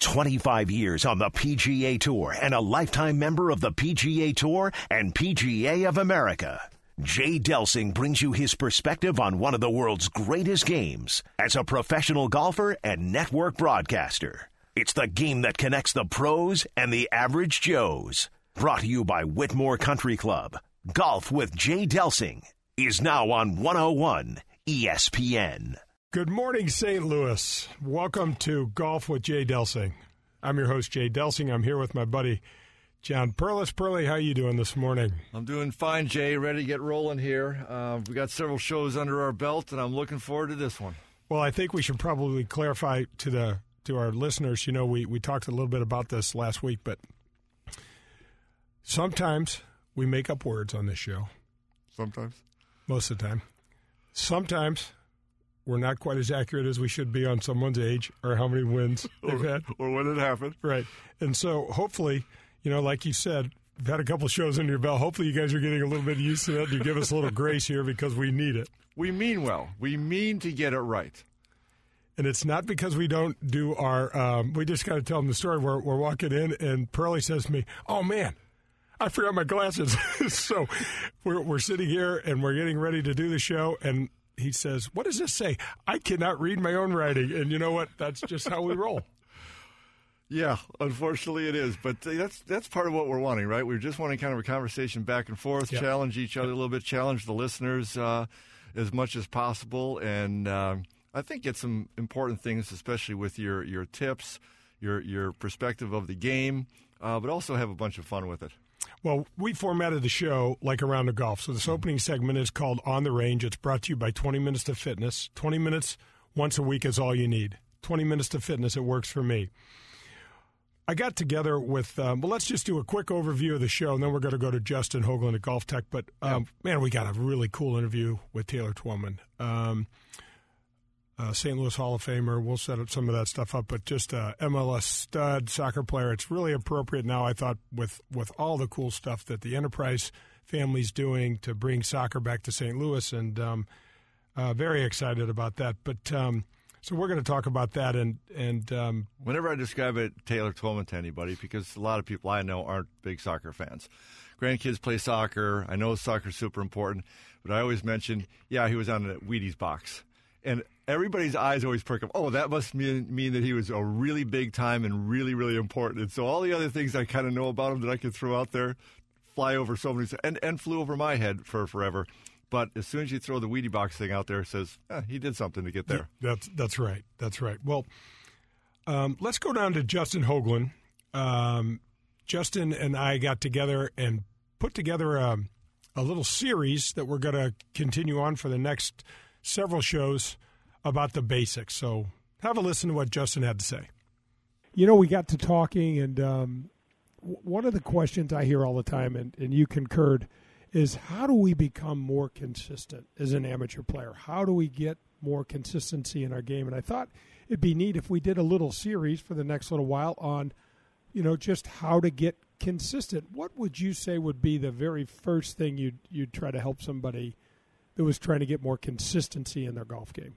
25 years on the PGA Tour and a lifetime member of the PGA Tour and PGA of America. Jay Delsing brings you his perspective on one of the world's greatest games as a professional golfer and network broadcaster. It's the game that connects the pros and the average Joes. Brought to you by Whitmore Country Club. Golf with Jay Delsing is now on 101 ESPN. Good morning, St. Louis. Welcome to Golf with Jay Delsing. I'm your host, Jay Delsing. I'm here with my buddy, John Perlis. Perley, how you doing this morning? I'm doing fine, Jay. Ready to get rolling here. We got several shows under our belt, and I'm looking forward to this one. Well, I think we should probably clarify to our listeners. You know, we talked a little bit about this last week, but sometimes we make up words on this show. Sometimes? Most of the time. Sometimes we're not quite as accurate as we should be on someone's age or how many wins they've had. Or when it happened. Right. And so hopefully, you know, like you said, you've had a couple shows under your belt. Hopefully you guys are getting a little bit used to it. You give us a little grace here because we need it. We mean well. We mean to get it right. And it's not because we don't do our we just got to tell them the story. We're walking in, and Pearlie says to me, "Oh, man, I forgot my glasses." So we're sitting here, and we're getting ready to do the show, and he says, "What does this say? I cannot read my own writing." And you know what? That's just how we roll. Yeah, unfortunately it is. But that's part of what we're wanting, right? We're just wanting kind of a conversation back and forth, challenge each other a little bit, challenge the listeners as much as possible. And I think get some important things, especially with your tips, your perspective of the game, but also have a bunch of fun with it. Well, we formatted the show like a round of golf. So this opening segment is called On the Range. It's brought to you by 20 Minutes to Fitness. 20 minutes once a week is all you need. 20 Minutes to Fitness, it works for me. I got together with, let's just do a quick overview of the show, and then we're going to go to Justin Hoagland at Golf Tech. But, man, we got a really cool interview with Taylor Twellman. St. Louis Hall of Famer. We'll set up some of that stuff up, but just a MLS stud soccer player. It's really appropriate now, I thought, with all the cool stuff that the Enterprise family's doing to bring soccer back to St. Louis, and very excited about that. But so we're going to talk about that. And whenever I describe it, Taylor Twellman to anybody, because a lot of people I know aren't big soccer fans. Grandkids play soccer. I know soccer's super important, but I always mention, he was on the Wheaties box. And everybody's eyes always perk up. Oh, that must mean that he was a really big time and really, really important. And so all the other things I kind of know about him that I could throw out there fly over so many and flew over my head for forever. But as soon as you throw the Wheatie box thing out there, it says, he did something to get there. That's right. That's right. Well, let's go down to Justin Hoagland. Justin and I got together and put together a little series that we're going to continue on for the next several shows about the basics. So have a listen to what Justin had to say. You know, we got to talking, and one of the questions I hear all the time, and you concurred, is how do we become more consistent as an amateur player? How do we get more consistency in our game? And I thought it'd be neat if we did a little series for the next little while on, you know, just how to get consistent. What would you say would be the very first thing you'd try to help somebody that was trying to get more consistency in their golf game?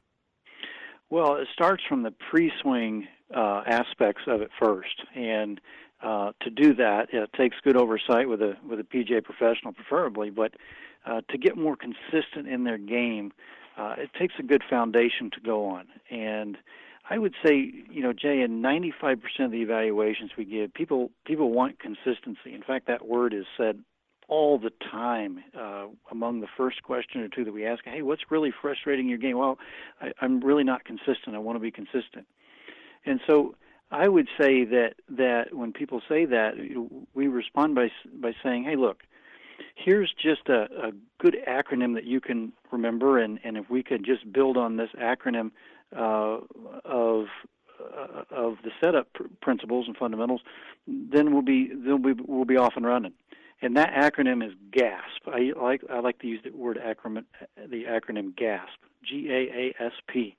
Well, it starts from the pre-swing aspects of it first, and to do that, it takes good oversight with a PGA professional, preferably. But to get more consistent in their game, it takes a good foundation to go on. And I would say, you know, Jay, in 95% of the evaluations we give, people want consistency. In fact, that word is said all the time among the first question or two that we ask. Hey, what's really frustrating your game? Well, I'm really not consistent. I want to be consistent. And so I would say that when people say that, we respond by saying, hey, look, here's just a good acronym that you can remember, and if we could just build on this acronym of the setup principles and fundamentals, then we'll be off and running. And that acronym is GASP. I like to use the acronym GASP, GAASP.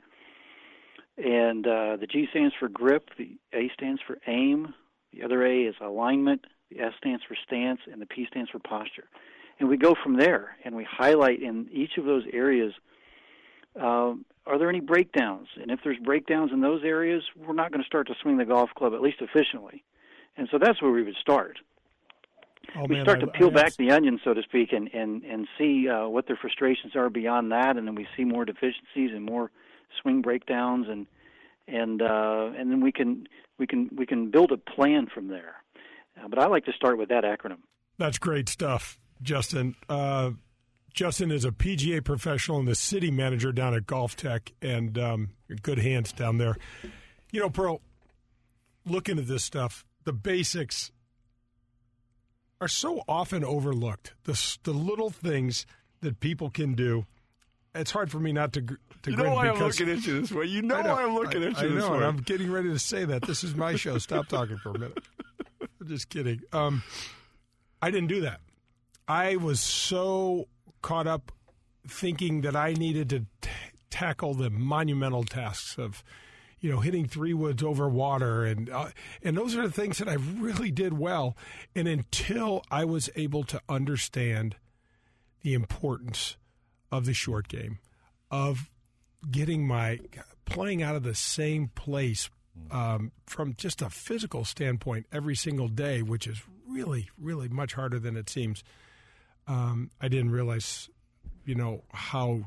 And the G stands for grip, the A stands for aim, the other A is alignment, the S stands for stance, and the P stands for posture. And we go from there, and we highlight in each of those areas are there any breakdowns? And if there's breakdowns in those areas, we're not going to start to swing the golf club, at least efficiently. And so that's where we would start. We start to peel back the onion, so to speak, and see what their frustrations are beyond that, and then we see more deficiencies and more swing breakdowns, and then we can build a plan from there. But I like to start with that acronym. That's great stuff, Justin. Justin is a PGA professional and the city manager down at Golf Tech, and good hands down there. You know, Pearl, looking at this stuff, the basics are so often overlooked. The little things that people can do. It's hard for me not to grin. You know why I'm looking at you this way. You know why I'm looking at you this way. I know, and I'm getting ready to say that. This is my show. Stop talking for a minute. I'm just kidding. I didn't do that. I was so caught up thinking that I needed to tackle the monumental tasks of, you know, hitting 3 woods over water, and those are the things that I really did well. And until I was able to understand the importance of the short game, of playing out of the same place from just a physical standpoint every single day, which is really, really much harder than it seems. I didn't realize, you know, how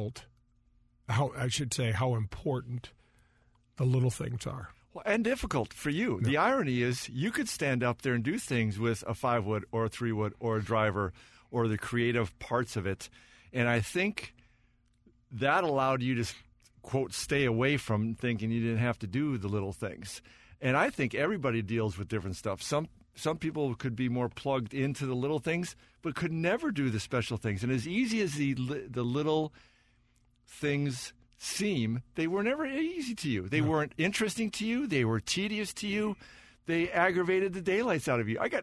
important the little things are. Well, and difficult for you. Yeah. The irony is you could stand up there and do things with a 5-wood or a 3-wood or a driver or the creative parts of it. And I think that allowed you to, quote, stay away from thinking you didn't have to do the little things. And I think everybody deals with different stuff. Some people could be more plugged into the little things, but could never do the special things. And as easy as the little things seem, they were never easy to you. They weren't interesting to you. They were tedious to you. They aggravated the daylights out of you. I got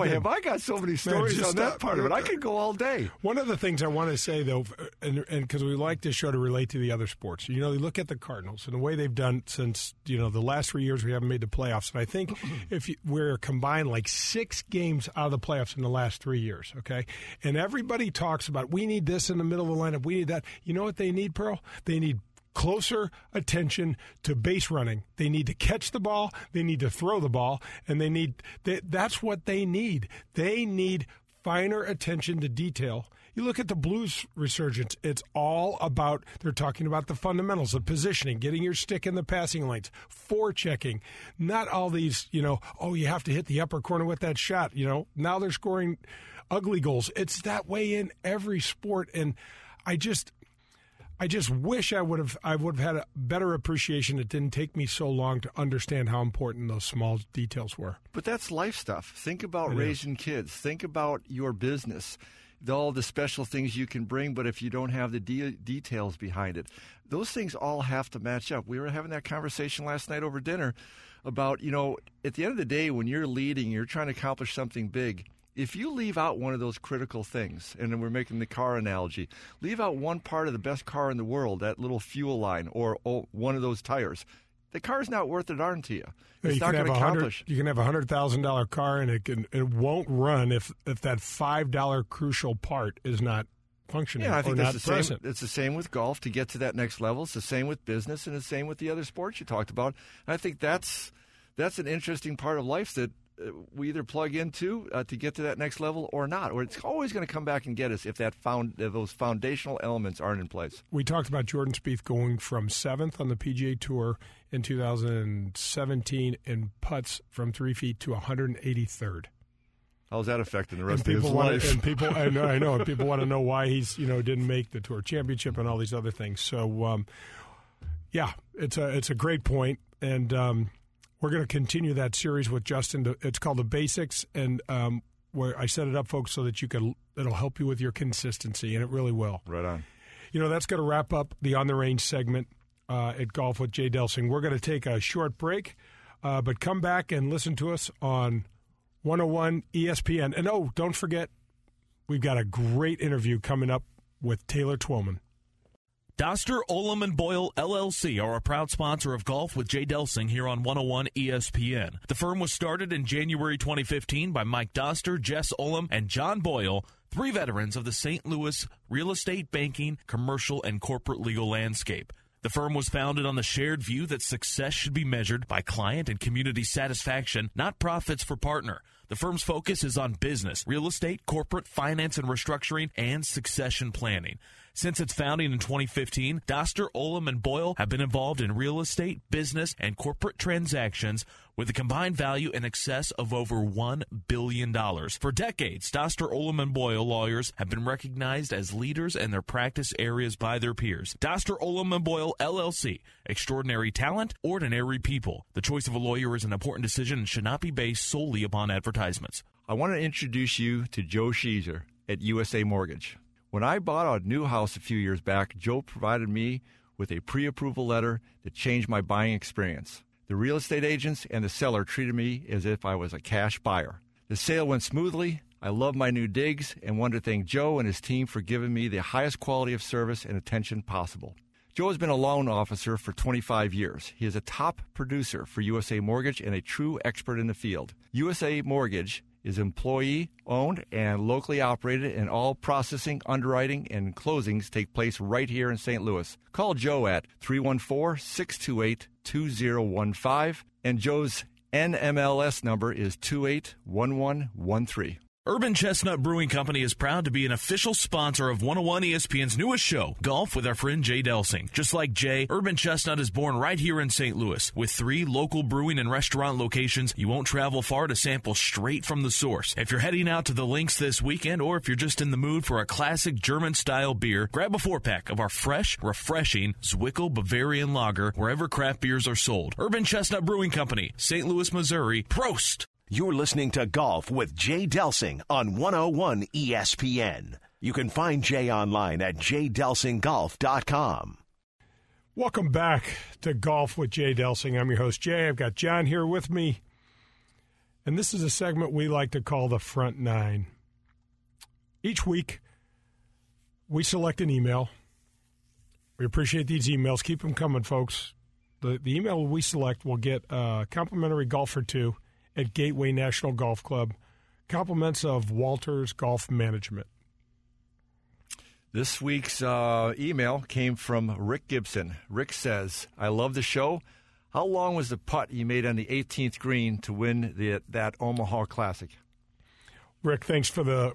so many stories on that part of it. I could go all day. One of the things I want to say, though, and because we like this show to relate to the other sports, you know, you look at the Cardinals and the way they've done since, you know, the last 3 years we haven't made the playoffs. And I think we're combined like 6 games out of the playoffs in the last 3 years, okay? And everybody talks about, we need this in the middle of the lineup. We need that. You know what they need, Pearl? They need closer attention to base running. They need to catch the ball, they need to throw the ball, and that's what they need. They need finer attention to detail. You look at the Blues resurgence, it's all about, they're talking about the fundamentals, the positioning, getting your stick in the passing lanes, forechecking, not all these, you know, oh, you have to hit the upper corner with that shot, you know. Now they're scoring ugly goals. It's that way in every sport, and I just wish I would have had a better appreciation. It didn't take me so long to understand how important those small details were. But that's life stuff. Think about raising kids. Think about your business, all the special things you can bring, but if you don't have the details behind it, those things all have to match up. We were having that conversation last night over dinner about, you know, at the end of the day, when you're leading, you're trying to accomplish something big. If you leave out one of those critical things, and then we're making the car analogy, leave out one part of the best car in the world, that little fuel line, or one of those tires, the car's not worth a darn to you. It's not going to accomplish. You can have a $100,000 car, and it won't run if that $5 crucial part is not functioning. Yeah, I think that's the same. It's the same with golf to get to that next level. It's the same with business, and the same with the other sports you talked about. And I think that's an interesting part of life that we either plug into to get to that next level or not, or it's always going to come back and get us if those foundational elements aren't in place. We talked about Jordan Spieth going from 7th on the PGA Tour in 2017 in putts from 3 feet to 183rd. How's that affecting the rest of his life? And people, I know, and people want to know why he's didn't make the Tour Championship and all these other things. So, yeah, it's a great point, and we're going to continue that series with Justin. It's called The Basics, and where I set it up, folks, so that it'll help you with your consistency, and it really will. Right on. You know, that's going to wrap up the On the Range segment at Golf with Jay Delsing. We're going to take a short break, but come back and listen to us on 101 ESPN. And, don't forget, we've got a great interview coming up with Taylor Twellman. Doster, Ullman & Boyle, LLC are a proud sponsor of Golf with Jay Delsing here on 101 ESPN. The firm was started in January 2015 by Mike Doster, Jess Ullman, and John Boyle, 3 veterans of the St. Louis real estate, banking, commercial, and corporate legal landscape. The firm was founded on the shared view that success should be measured by client and community satisfaction, not profits for partner. The firm's focus is on business, real estate, corporate, finance and restructuring, and succession planning. Since its founding in 2015, Doster, Ullom, and Boyle have been involved in real estate, business, and corporate transactions with a combined value in excess of over $1 billion. For decades, Doster, Ullom, and Boyle lawyers have been recognized as leaders in their practice areas by their peers. Doster, Ullom, and Boyle, LLC. Extraordinary talent, ordinary people. The choice of a lawyer is an important decision and should not be based solely upon advertisements. I want to introduce you to Joe Sheezer at USA Mortgage. When I bought a new house a few years back, Joe provided me with a pre-approval letter that changed my buying experience. The real estate agents and the seller treated me as if I was a cash buyer. The sale went smoothly. I love my new digs and want to thank Joe and his team for giving me the highest quality of service and attention possible. Joe has been a loan officer for 25 years. He is a top producer for USA Mortgage and a true expert in the field. USA Mortgage is employee-owned and locally operated, and all processing, underwriting, and closings take place right here in St. Louis. Call Joe at 314-628-2015, and Joe's NMLS number is 281113. Urban Chestnut Brewing Company is proud to be an official sponsor of 101 ESPN's newest show, Golf with our friend Jay Delsing. Just like Jay, Urban Chestnut is born right here in St. Louis. With 3 local brewing and restaurant locations, you won't travel far to sample straight from the source. If you're heading out to the links this weekend, or if you're just in the mood for a classic German-style beer, grab a 4-pack of our fresh, refreshing Zwickel Bavarian Lager wherever craft beers are sold. Urban Chestnut Brewing Company, St. Louis, Missouri. Prost! You're listening to Golf with Jay Delsing on 101 ESPN. You can find Jay online at jdelsinggolf.com. Welcome back to Golf with Jay Delsing. I'm your host, Jay. I've got John here with me. And this is a segment we like to call the Front Nine. Each week, we select an email. We appreciate these emails. Keep them coming, folks. The email we select will get a complimentary golf or two at Gateway National Golf Club. Compliments of Walters Golf Management. This week's email came from Rick Gibson. Rick says, I love the show. How long was the putt you made on the 18th green to win that Omaha Classic? Rick, thanks for the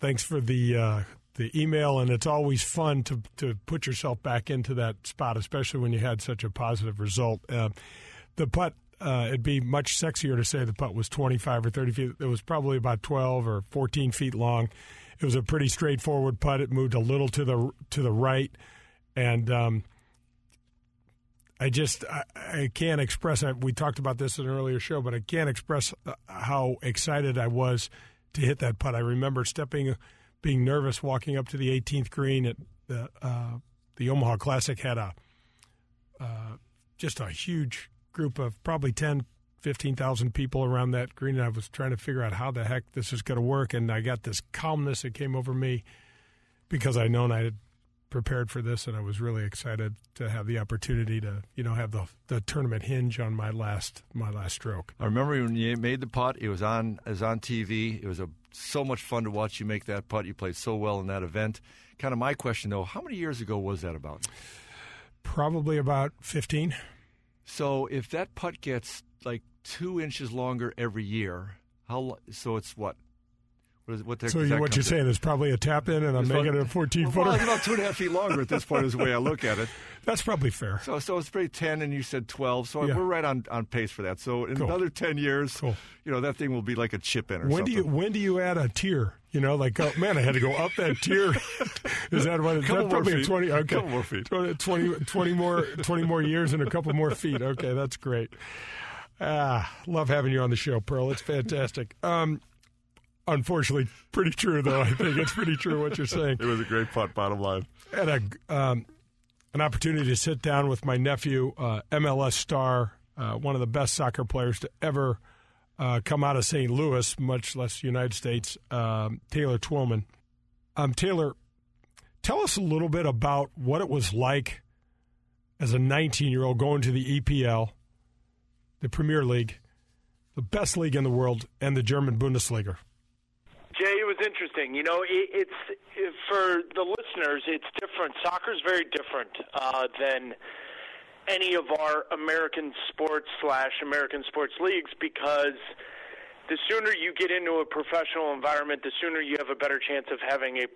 email, and it's always fun to put yourself back into that spot, especially when you had such a positive result. The putt, it'd be much sexier to say the putt was 25 or 30 feet. It was probably about 12 or 14 feet long. It was a pretty straightforward putt. It moved a little to the right, and I can't express. We talked about this in an earlier show, but I can't express how excited I was to hit that putt. I remember being nervous walking up to the 18th green at the Omaha Classic. Had just a huge group of probably 15,000 people around that green, and I was trying to figure out how the heck this is going to work, and I got this calmness that came over me because I known I had prepared for this, and I was really excited to have the opportunity to, have the tournament hinge on my last stroke. I remember when you made the putt, it was on TV. It was so much fun to watch you make that putt. You played so well in that event. Kind of my question, though, how many years ago was that about? Probably about 15. So if that putt gets like 2 inches longer every year, so it's what? What you're saying is probably a tap in, and I'm making it a 14-footer? Well, it's about 2.5 feet longer at this point is the way I look at it. That's probably fair. So it's pretty 10, and you said 12, so yeah. We're right on pace for that. So in another 10 years, that thing will be like a chip in or something. When do you add a tier? Oh, man, I had to go up that tier. Is that what? That's probably 20. Okay, couple more feet. 20 more years and a couple more feet. Okay, that's great. Love having you on the show, Pearl. It's fantastic. Unfortunately, pretty true, though. I think it's pretty true what you're saying. It was a great putt, bottom line. I had an opportunity to sit down with my nephew, MLS star, one of the best soccer players to ever come out of St. Louis, much less United States, Taylor Twellman. Taylor, tell us a little bit about what it was like as a 19-year-old going to the EPL, the Premier League, the best league in the world, and the German Bundesliga. Jay, it was interesting. For the listeners, it's different. Soccer is very different than any of our American sports / American sports leagues, because the sooner you get into a professional environment, the sooner you have a better chance of having a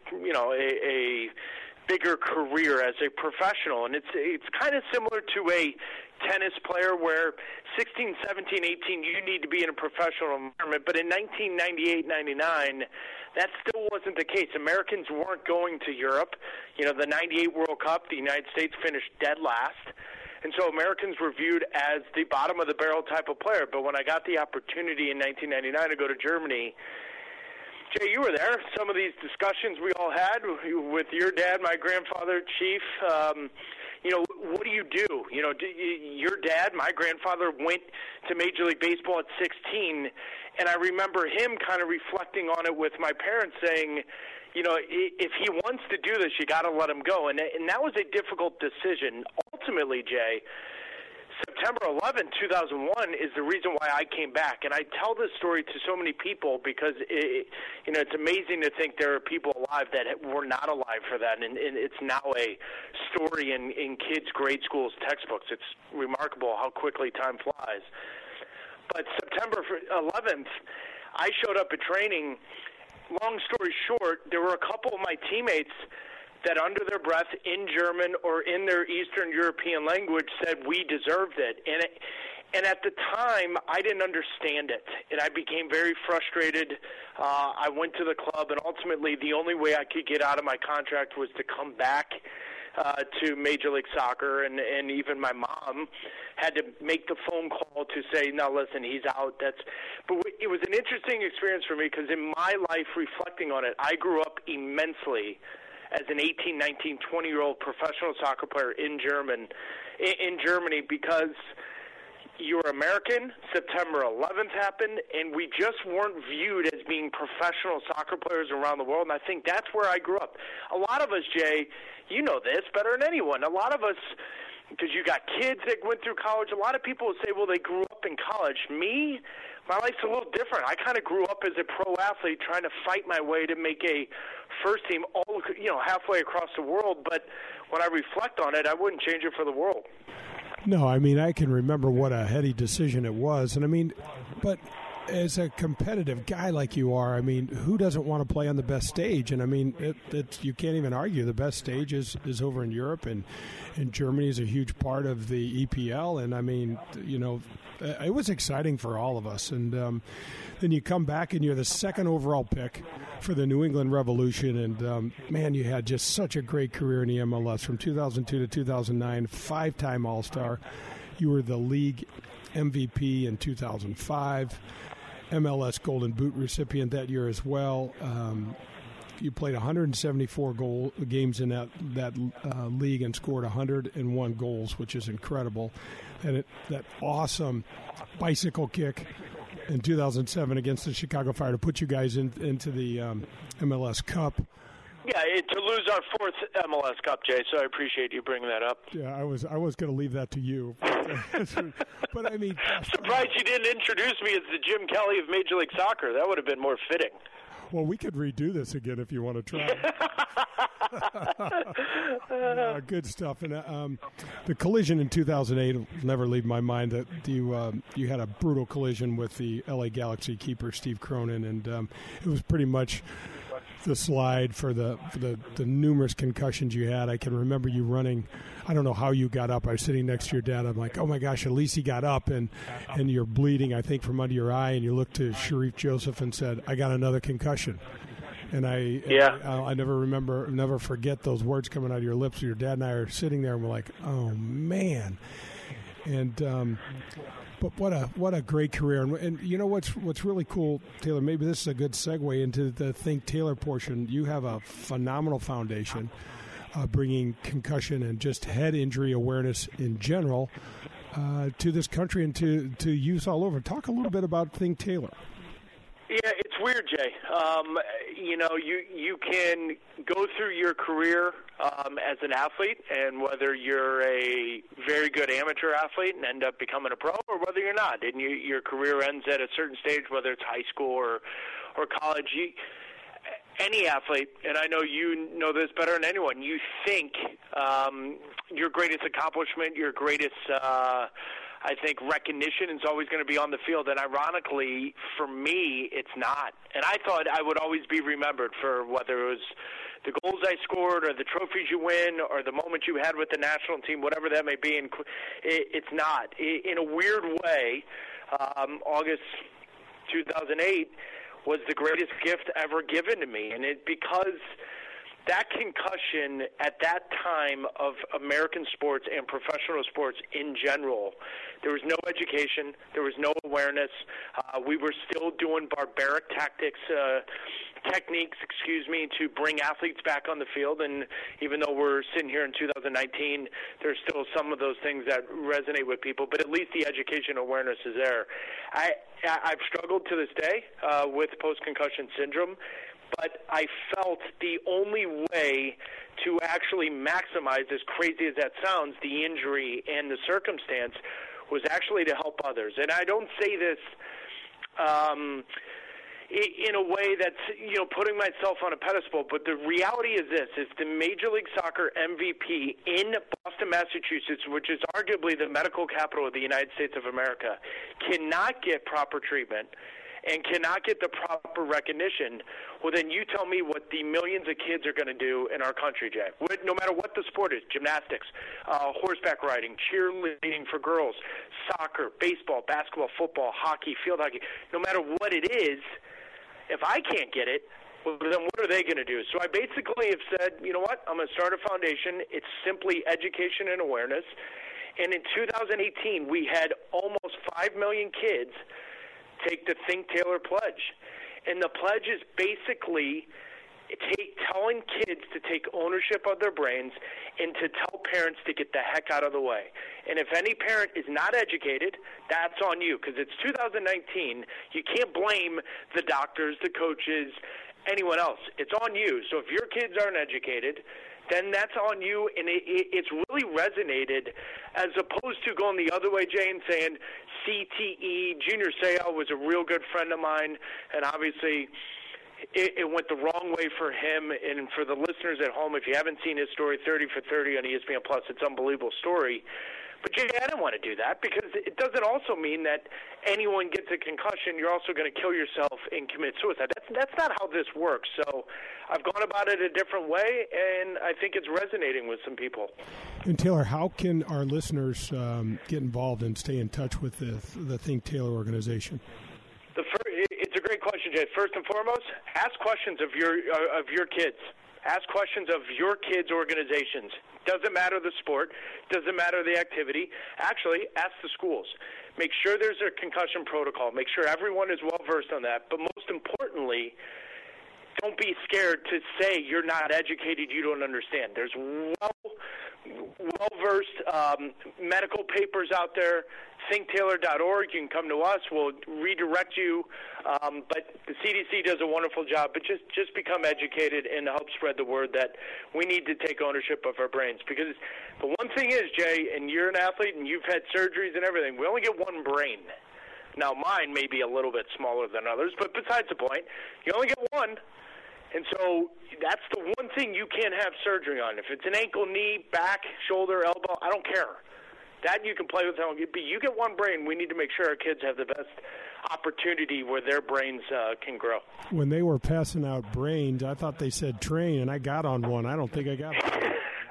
bigger career as a professional. And it's kind of similar to a tennis player where 16, 17, 18, you need to be in a professional environment. But in 1998, 99, that still wasn't the case. Americans weren't going to Europe. The 98 World Cup, the United States finished dead last. And so Americans were viewed as the bottom of the barrel type of player. But when I got the opportunity in 1999 to go to Germany, Jay, you were there. Some of these discussions we all had with your dad, my grandfather, Chief. What do you do? Your dad, my grandfather, went to Major League Baseball at 16, and I remember him kind of reflecting on it with my parents saying, if he wants to do this, you got to let him go. And that was a difficult decision. Ultimately, Jay, September 11, 2001 is the reason why I came back. And I tell this story to so many people because, it's amazing to think there are people alive that were not alive for that. And it's now a story in kids' grade schools textbooks. It's remarkable how quickly time flies. But September 11th, I showed up at training. Long story short, there were a couple of my teammates that under their breath in German or in their Eastern European language said we deserved it. And at the time, I didn't understand it, and I became very frustrated. I went to the club, and ultimately the only way I could get out of my contract was to come back to Major League Soccer, and even my mom had to make the phone call to say, no, listen, he's out. But it was an interesting experience for me because in my life, reflecting on it, I grew up immensely as an 18, 19, 20-year-old professional soccer player in Germany because you're American. September 11th happened, and we just weren't viewed as being professional soccer players around the world, and I think that's where I grew up. A lot of us, Jay, you know this better than anyone, a lot of us, because you got kids that went through college, a lot of people would say, well, they grew up in college. Me, my life's a little different. I kind of grew up as a pro athlete trying to fight my way to make a first team halfway across the world, but when I reflect on it, I wouldn't change it for the world. No, I can remember what a heady decision it was. And but as a competitive guy like you are, who doesn't want to play on the best stage? And you can't even argue the best stage is over in Europe, and Germany is a huge part of the EPL. And it was exciting for all of us. And then you come back and you're the second overall pick for the New England Revolution. And you had just such a great career in the MLS from 2002 to 2009, 5-time All-Star. You were the league MVP in 2005, MLS Golden Boot recipient that year as well. You played 174 games in that league and scored 101 goals, which is incredible. And that awesome bicycle kick in 2007 against the Chicago Fire to put you guys into the MLS Cup. Yeah, to lose our fourth MLS Cup, Jay, so I appreciate you bringing that up. Yeah, I was going to leave that to you. But surprised you didn't introduce me as the Jim Kelly of Major League Soccer. That would have been more fitting. Well, we could redo this again if you want to try. Good stuff. And the collision in 2008 will never leave my mind. That you had a brutal collision with the LA Galaxy keeper Steve Cronin, and it was pretty much the slide for the numerous concussions you had. I can remember you running. I don't know how you got up. I was sitting next to your dad. I'm like, oh my gosh, at least he got up, and you're bleeding, I think, from under your eye, and you looked to Sharif Joseph and said, I got another concussion. And I never forget those words coming out of your lips. Your dad and I are sitting there, and we're like, oh man. And but what a great career. And you know what's really cool, Taylor, maybe this is a good segue into the Think Taylor portion. You have a phenomenal foundation bringing concussion and just head injury awareness in general to this country and to youth all over. Talk a little bit about Think Taylor. Yeah, it's weird, Jay. You can go through your career as an athlete, and whether you're a very good amateur athlete and end up becoming a pro, or whether you're not, and your career ends at a certain stage, whether it's high school or college. any athlete, and I know you know this better than anyone, you think your greatest accomplishment, your greatest, I think, recognition is always going to be on the field. And ironically, for me, it's not. And I thought I would always be remembered for whether it was the goals I scored or the trophies you win or the moments you had with the national team, whatever that may be. And it's not. In a weird way, August 2008 was the greatest gift ever given to me. And because that concussion at that time of American sports and professional sports in general, there was no education, there was no awareness. We were still doing barbaric techniques, to bring athletes back on the field. And even though we're sitting here in 2019, there's still some of those things that resonate with people, but at least the education awareness is there. I've struggled to this day with post-concussion syndrome, but I felt the only way to actually maximize, as crazy as that sounds, the injury and the circumstance was actually to help others. And I don't say this in a way that's, putting myself on a pedestal, but the reality is this, is the Major League Soccer MVP in Boston, Massachusetts, which is arguably the medical capital of the United States of America, cannot get proper treatment and cannot get the proper recognition, well, then you tell me what the millions of kids are going to do in our country, Jay. No matter what the sport is, gymnastics, horseback riding, cheerleading for girls, soccer, baseball, basketball, football, hockey, field hockey, no matter what it is, if I can't get it, well, then what are they going to do? So I basically have said, you know what, I'm going to start a foundation. It's simply education and awareness. And in 2018, we had almost 5 million kids take the Think Taylor Pledge. And the pledge is basically telling kids to take ownership of their brains and to tell parents to get the heck out of the way. And if any parent is not educated, that's on you, because it's 2019. You can't blame the doctors, the coaches, anyone else. It's on you. So if your kids aren't educated, then that's on you, and it's really resonated, as opposed to going the other way, Jay, and saying CTE. Junior Seau was a real good friend of mine, and obviously it went the wrong way for him. And for the listeners at home, if you haven't seen his story, 30 for 30 on ESPN Plus, it's an unbelievable story. But, Jay, I didn't want to do that, because it doesn't also mean that anyone gets a concussion, you're also going to kill yourself and commit suicide. That's not how this works. So I've gone about it a different way, and I think it's resonating with some people. And, Taylor, how can our listeners get involved and stay in touch with the Think Taylor organization? It's a great question, Jay. First and foremost, ask questions of your kids. Ask questions of your kids' organizations. Doesn't matter the sport. Doesn't matter the activity. Actually, ask the schools. Make sure there's a concussion protocol. Make sure everyone is well-versed on that. But most importantly, don't be scared to say you're not educated, you don't understand. There's well-versed medical papers out there. ThinkTaylor.org. You can come to us. We'll redirect you. But the CDC does a wonderful job. But just become educated and help spread the word that we need to take ownership of our brains. Because the one thing is, Jay, and you're an athlete and you've had surgeries and everything, we only get one brain. Now, mine may be a little bit smaller than others, but besides the point, you only get one. And so that's the one thing you can't have surgery on. If it's an ankle, knee, back, shoulder, elbow, I don't care. That you can play with. You get one brain. We need to make sure our kids have the best opportunity where their brains can grow. When they were passing out brains, I thought they said train, and I got on one. I don't think I got it.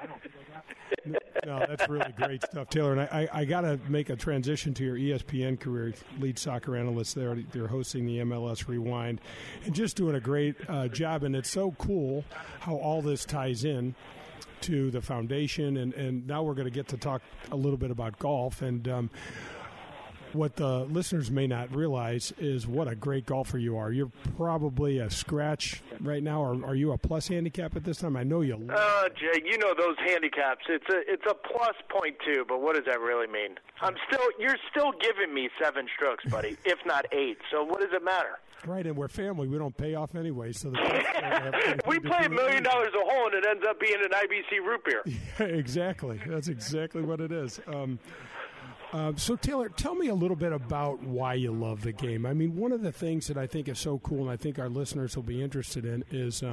No, that's really great stuff, Taylor. And I got to make a transition to your ESPN career, lead soccer analyst there. They're hosting the MLS Rewind and just doing a great job. And it's so cool how all this ties in to the foundation. And now we're going to get to talk a little bit about golf. And what the listeners may not realize is what a great golfer you are. You're probably a scratch right now, or are you a plus handicap at this time? I know you. Jay, you know those handicaps. It's a plus 0.2, but what does that really mean? You're still giving me 7 strokes, buddy, if not 8. So what does it matter? Right, and we're family. We don't pay off anyway. So we play $1 million a hole, and it ends up being an IBC root beer. Yeah, exactly. That's exactly what it is. So, Taylor, tell me a little bit about why you love the game. I mean, one of the things that I think is so cool, and I think our listeners will be interested in, is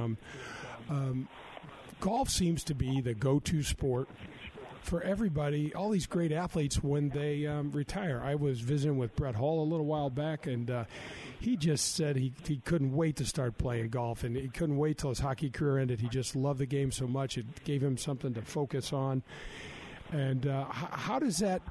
golf seems to be the go-to sport for everybody, all these great athletes when they retire. I was visiting with Brett Hall a little while back, and he just said he couldn't wait to start playing golf, and he couldn't wait till his hockey career ended. He just loved the game so much. It gave him something to focus on. And how does that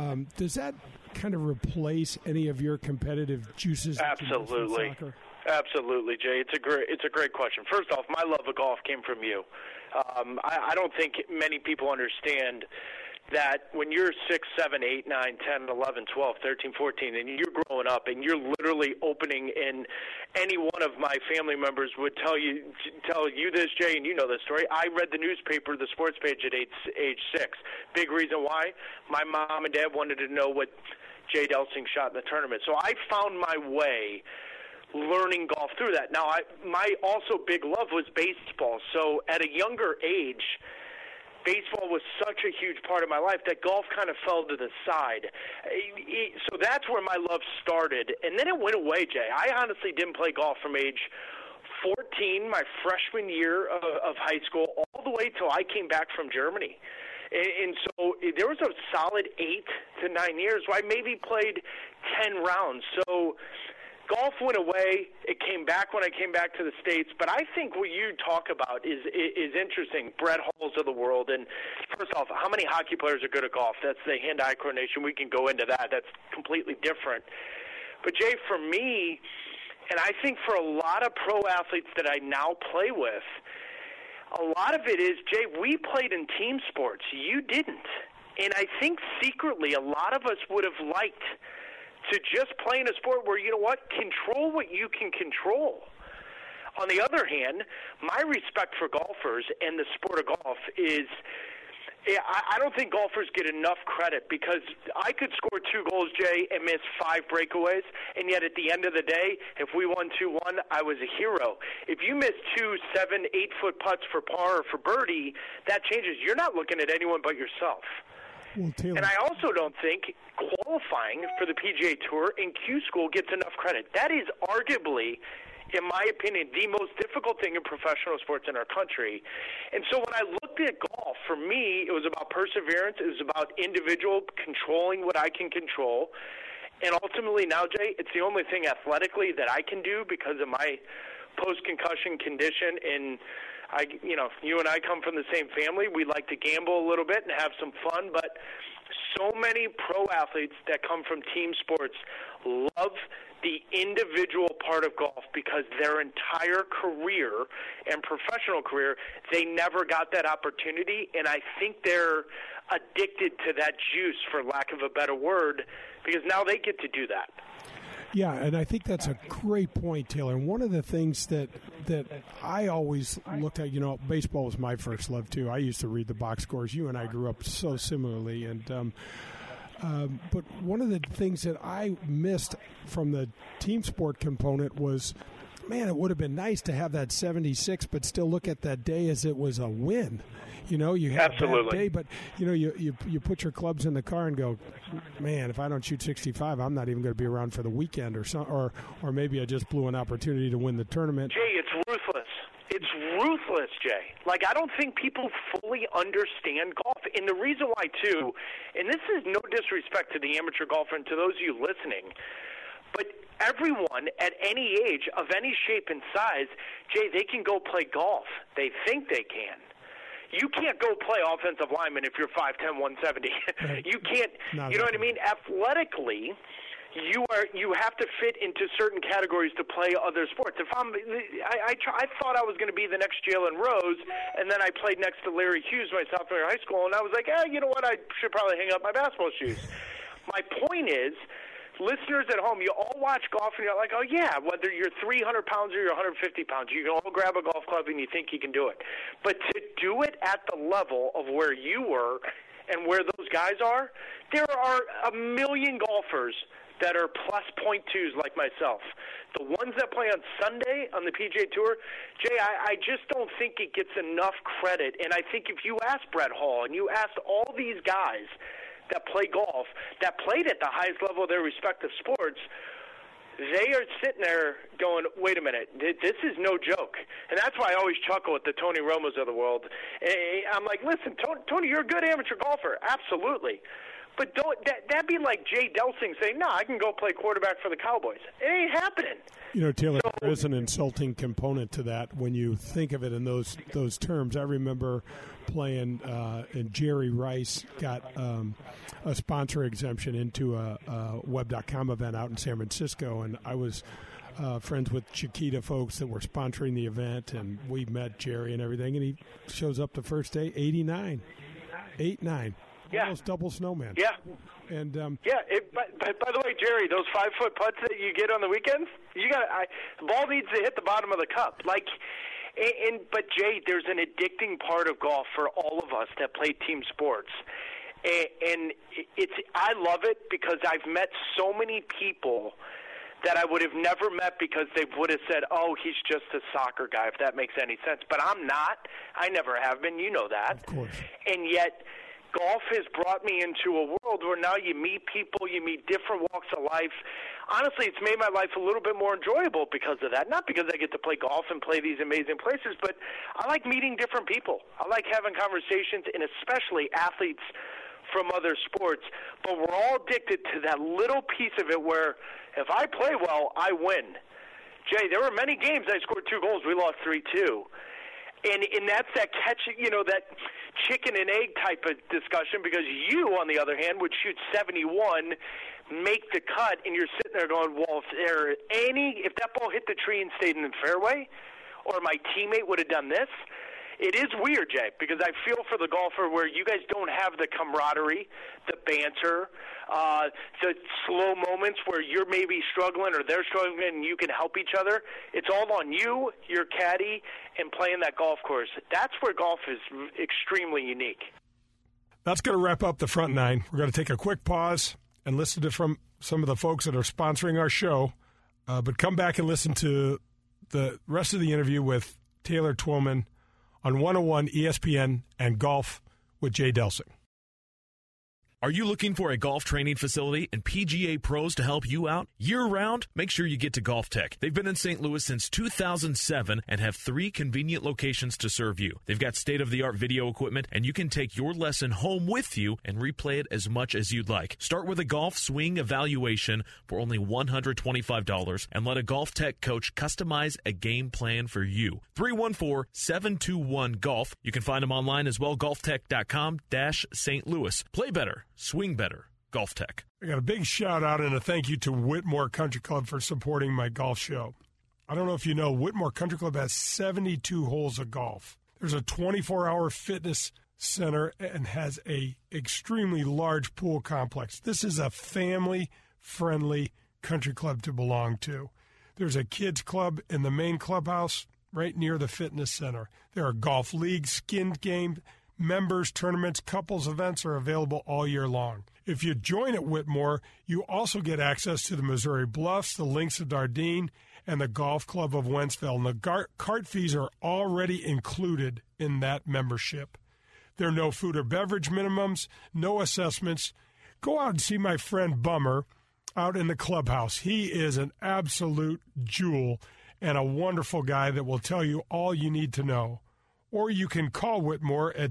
kind of replace any of your competitive juices? Absolutely, absolutely, Jay. It's a great question. First off, my love of golf came from you. I don't think many people understand that when you're 6, 7, 8, 9, 10, 11, 12, 13, 14, and you're growing up and you're literally opening, and any one of my family members would tell you this, Jay, and you know this story. I read the newspaper, the sports page at age 6. Big reason why? My mom and dad wanted to know what Jay Delsing shot in the tournament. So I found my way learning golf through that. Now, my also big love was baseball. So at a younger age, baseball was such a huge part of my life that golf kind of fell to the side. So that's where my love started. And then it went away, Jay. I honestly didn't play golf from age 14, my freshman year of high school, all the way till I came back from Germany. And so there was a solid 8 to 9 years where I maybe played 10 rounds. So golf went away. It came back when I came back to the States. But I think what you talk about is interesting. Brett Halls of the world. And first off, how many hockey players are good at golf? That's the hand-eye coordination. We can go into that. That's completely different. But, Jay, for me, and I think for a lot of pro athletes that I now play with, a lot of it is, Jay, we played in team sports. You didn't. And I think secretly a lot of us would have liked to just play in a sport where, you know what, control what you can control. On the other hand, my respect for golfers and the sport of golf is, I don't think golfers get enough credit, because I could score 2 goals, Jay, and miss 5 breakaways, and yet at the end of the day, if we won 2-1, I was a hero. If you miss 2 7, 8-foot putts for par or for birdie, that changes. You're not looking at anyone but yourself. Well, and I also don't think qualifying for the PGA Tour in Q School gets enough credit. That is arguably, in my opinion, the most difficult thing in professional sports in our country. And so when I looked at golf, for me, it was about perseverance. It was about individual controlling what I can control. And ultimately now, Jay, it's the only thing athletically that I can do because of my post-concussion condition. And you and I come from the same family. We like to gamble a little bit and have some fun, but so many pro athletes that come from team sports love the individual part of golf because their entire career and professional career, they never got that opportunity, and I think they're addicted to that juice, for lack of a better word, because now they get to do that. Yeah, and I think that's a great point, Taylor. And one of the things that I always looked at, baseball was my first love, too. I used to read the box scores. You and I grew up so similarly. And but one of the things that I missed from the team sport component was, man, it would have been nice to have that 76, but still look at that day as it was a win. You had Absolutely. a bad day, but you put your clubs in the car and go, man, if I don't shoot 65, I'm not even going to be around for the weekend, or maybe I just blew an opportunity to win the tournament. Jay, it's ruthless. It's ruthless, Jay. Like, I don't think people fully understand golf. And the reason why, too, and this is no disrespect to the amateur golfer and to those of you listening, but everyone at any age, of any shape and size, Jay, they can go play golf. They think they can. You can't go play offensive lineman if you're 5'10", 170. Right. You can't. You know what I mean? Athletically, you have to fit into certain categories to play other sports. If I thought I was going to be the next Jalen Rose, and then I played next to Larry Hughes my sophomore year of high school, and I was like, you know what? I should probably hang up my basketball shoes. My point is, listeners at home, you all watch golf and you're like, oh, yeah, whether you're 300 pounds or you're 150 pounds, you can all grab a golf club and you think you can do it. But to do it at the level of where you were and where those guys are, there are a million golfers that are plus .2s like myself. The ones that play on Sunday on the PGA Tour, Jay, I just don't think it gets enough credit. And I think if you ask Brett Hall and you ask all these guys that play golf, that played at the highest level of their respective sports, they are sitting there going, wait a minute, this is no joke. And that's why I always chuckle at the Tony Romos of the world. I'm like, listen, Tony, you're a good amateur golfer. Absolutely. But that'd be like Jay Delsing saying, no, I can go play quarterback for the Cowboys. It ain't happening. You know, Taylor, there is an insulting component to that when you think of it in those terms. I remember playing, and Jerry Rice got a sponsor exemption into a Web.com event out in San Francisco, and I was friends with Chiquita folks that were sponsoring the event, and we met Jerry and everything, and he shows up the first day, 89, 8-9. Yeah. Almost double snowman. Yeah. And by the way, Jerry, those 5-foot putts that you get on the weekends, the ball needs to hit the bottom of the cup. But Jay, there's an addicting part of golf for all of us that play team sports, and I love it because I've met so many people that I would have never met because they would have said, oh, he's just a soccer guy, if that makes any sense. But I'm not. I never have been. You know that. Of course. And yet golf has brought me into a world where now you meet people, you meet different walks of life. Honestly, it's made my life a little bit more enjoyable because of that. Not because I get to play golf and play these amazing places, but I like meeting different people. I like having conversations, and especially athletes from other sports. But we're all addicted to that little piece of it where if I play well, I win. Jay, there were many games I scored 2 goals. We lost 3-2. And that's that catch, that chicken and egg type of discussion, because you, on the other hand, would shoot 71, make the cut, and you're sitting there going, well, if that ball hit the tree and stayed in the fairway, or my teammate would have done this. It is weird, Jay, because I feel for the golfer where you guys don't have the camaraderie, the banter, the slow moments where you're maybe struggling or they're struggling and you can help each other. It's all on you, your caddy, and playing that golf course. That's where golf is extremely unique. That's going to wrap up the front nine. We're going to take a quick pause and listen to from some of the folks that are sponsoring our show, but come back and listen to the rest of the interview with Taylor Twellman on 101 ESPN and Golf with Jay Delsing. Are you looking for a golf training facility and PGA pros to help you out year-round? Make sure you get to Golf Tech. They've been in St. Louis since 2007 and have 3 convenient locations to serve you. They've got state-of-the-art video equipment, and you can take your lesson home with you and replay it as much as you'd like. Start with a golf swing evaluation for only $125 and let a Golf Tech coach customize a game plan for you. 314-721-GOLF. You can find them online as well, golftech.com/St. Louis. Play better. Swing better. Golf Tech. I got a big shout out and a thank you to Whitmore Country Club for supporting my golf show. I don't know if you know, Whitmore Country Club has 72 holes of golf. There's a 24-hour fitness center and has a extremely large pool complex. This is a family-friendly country club to belong to. There's a kids club in the main clubhouse right near the fitness center. There are golf leagues, skin games, members, tournaments, couples events are available all year long. If you join at Whitmore, you also get access to the Missouri Bluffs, the Links of Dardenne, and the Golf Club of Wentzville. And the cart fees are already included in that membership. There are no food or beverage minimums, no assessments. Go out and see my friend Bummer out in the clubhouse. He is an absolute jewel and a wonderful guy that will tell you all you need to know. Or you can call Whitmore at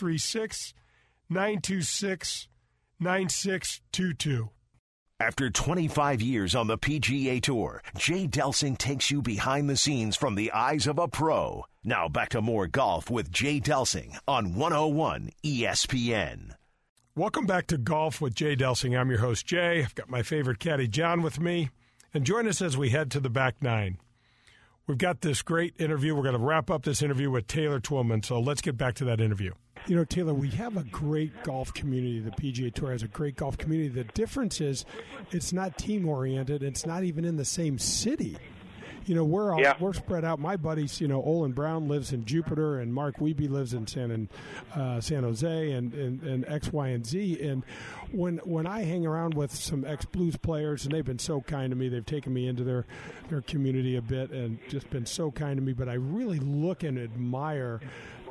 636-926-9622. After 25 years on the PGA Tour, Jay Delsing takes you behind the scenes from the eyes of a pro. Now back to more golf with Jay Delsing on 101 ESPN. Welcome back to Golf with Jay Delsing. I'm your host, Jay. I've got my favorite caddy, John, with me. And join us as we head to the back nine. We've got this great interview. We're going to wrap up this interview with Taylor Twellman, so let's get back to that interview. You know, Taylor, we have a great golf community. The PGA Tour has a great golf community. The difference is it's not team-oriented. It's not even in the same city. You know, we're spread out. My buddies, you know, Olin Brown lives in Jupiter, and Mark Wiebe lives in San Jose, and X, Y, and Z. And when I hang around with some ex-Blues players, and they've been so kind to me, they've taken me into their community a bit and just been so kind to me. But I really look and admire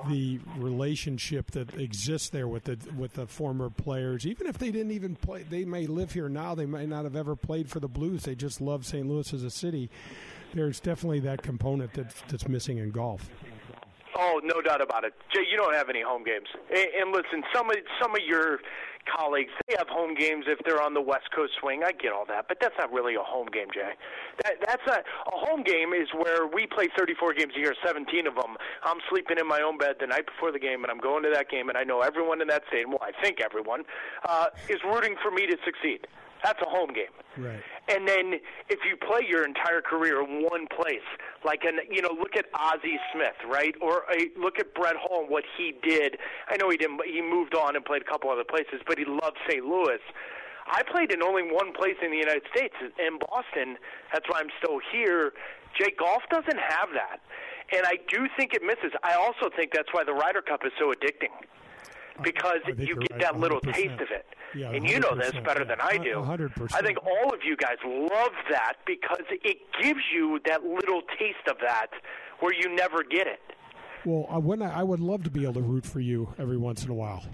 the relationship that exists there with the former players. Even if they didn't even play, they may live here now. They might not have ever played for the Blues. They just love St. Louis as a city. There's definitely that component that's missing in golf. Oh, no doubt about it. Jay, you don't have any home games. And listen, some of your colleagues, they have home games if they're on the West Coast swing. I get all that, but that's not really a home game, Jay. That's not a home game. Is where we play 34 games a year, 17 of them. I'm sleeping in my own bed the night before the game, and I'm going to that game, and I know everyone in that stadium, well, I think everyone, is rooting for me to succeed. That's a home game. Right. And then if you play your entire career in one place, look at Ozzie Smith, right? Or look at Brett Hall and what he did. I know he didn't, but he moved on and played a couple other places, but he loved St. Louis. I played in only one place in the United States, in Boston. That's why I'm still here. Jay, golf doesn't have that. And I do think it misses. I also think that's why the Ryder Cup is so addicting. Because you get that little 100%. Taste of it. Yeah, and you know this better than I do. 100%. I think all of you guys love that because it gives you that little taste of that where you never get it. Well, I would love to be able to root for you every once in a while.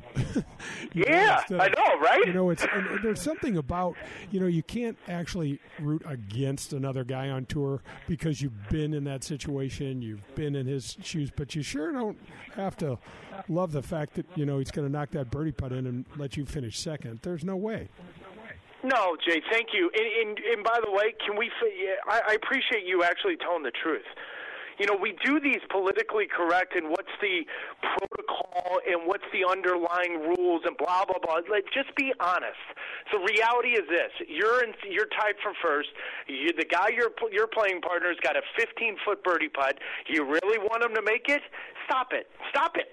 I know, right? And there's something about, you can't actually root against another guy on tour because you've been in that situation, you've been in his shoes, but you sure don't have to love the fact that, he's going to knock that birdie putt in and let you finish second. There's no way. No, Jay, thank you. And by the way, I appreciate you actually telling the truth. We do these politically correct and what's the protocol and what's the underlying rules and blah, blah, blah. Just be honest. The reality is this. You're tied for first. The guy your playing partner's got a 15-foot birdie putt. You really want him to make it? Stop it. Stop it.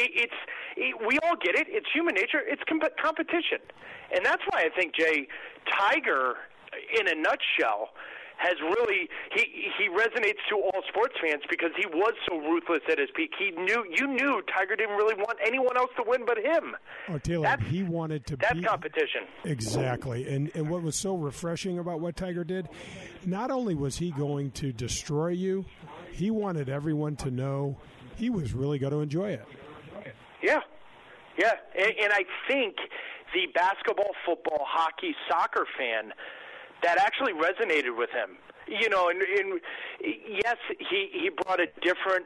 We all get it. It's human nature. It's competition. And that's why I think, Jay, Tiger, in a nutshell, has really he resonates to all sports fans because he was so ruthless at his peak. You knew Tiger didn't really want anyone else to win but him. Oh, Taylor, he wanted to that's competition. Exactly. And what was so refreshing about what Tiger did, not only was he going to destroy you, he wanted everyone to know he was really going to enjoy it. Yeah. Yeah. And I think the basketball, football, hockey, soccer fan, that actually resonated with him. And yes, he brought a different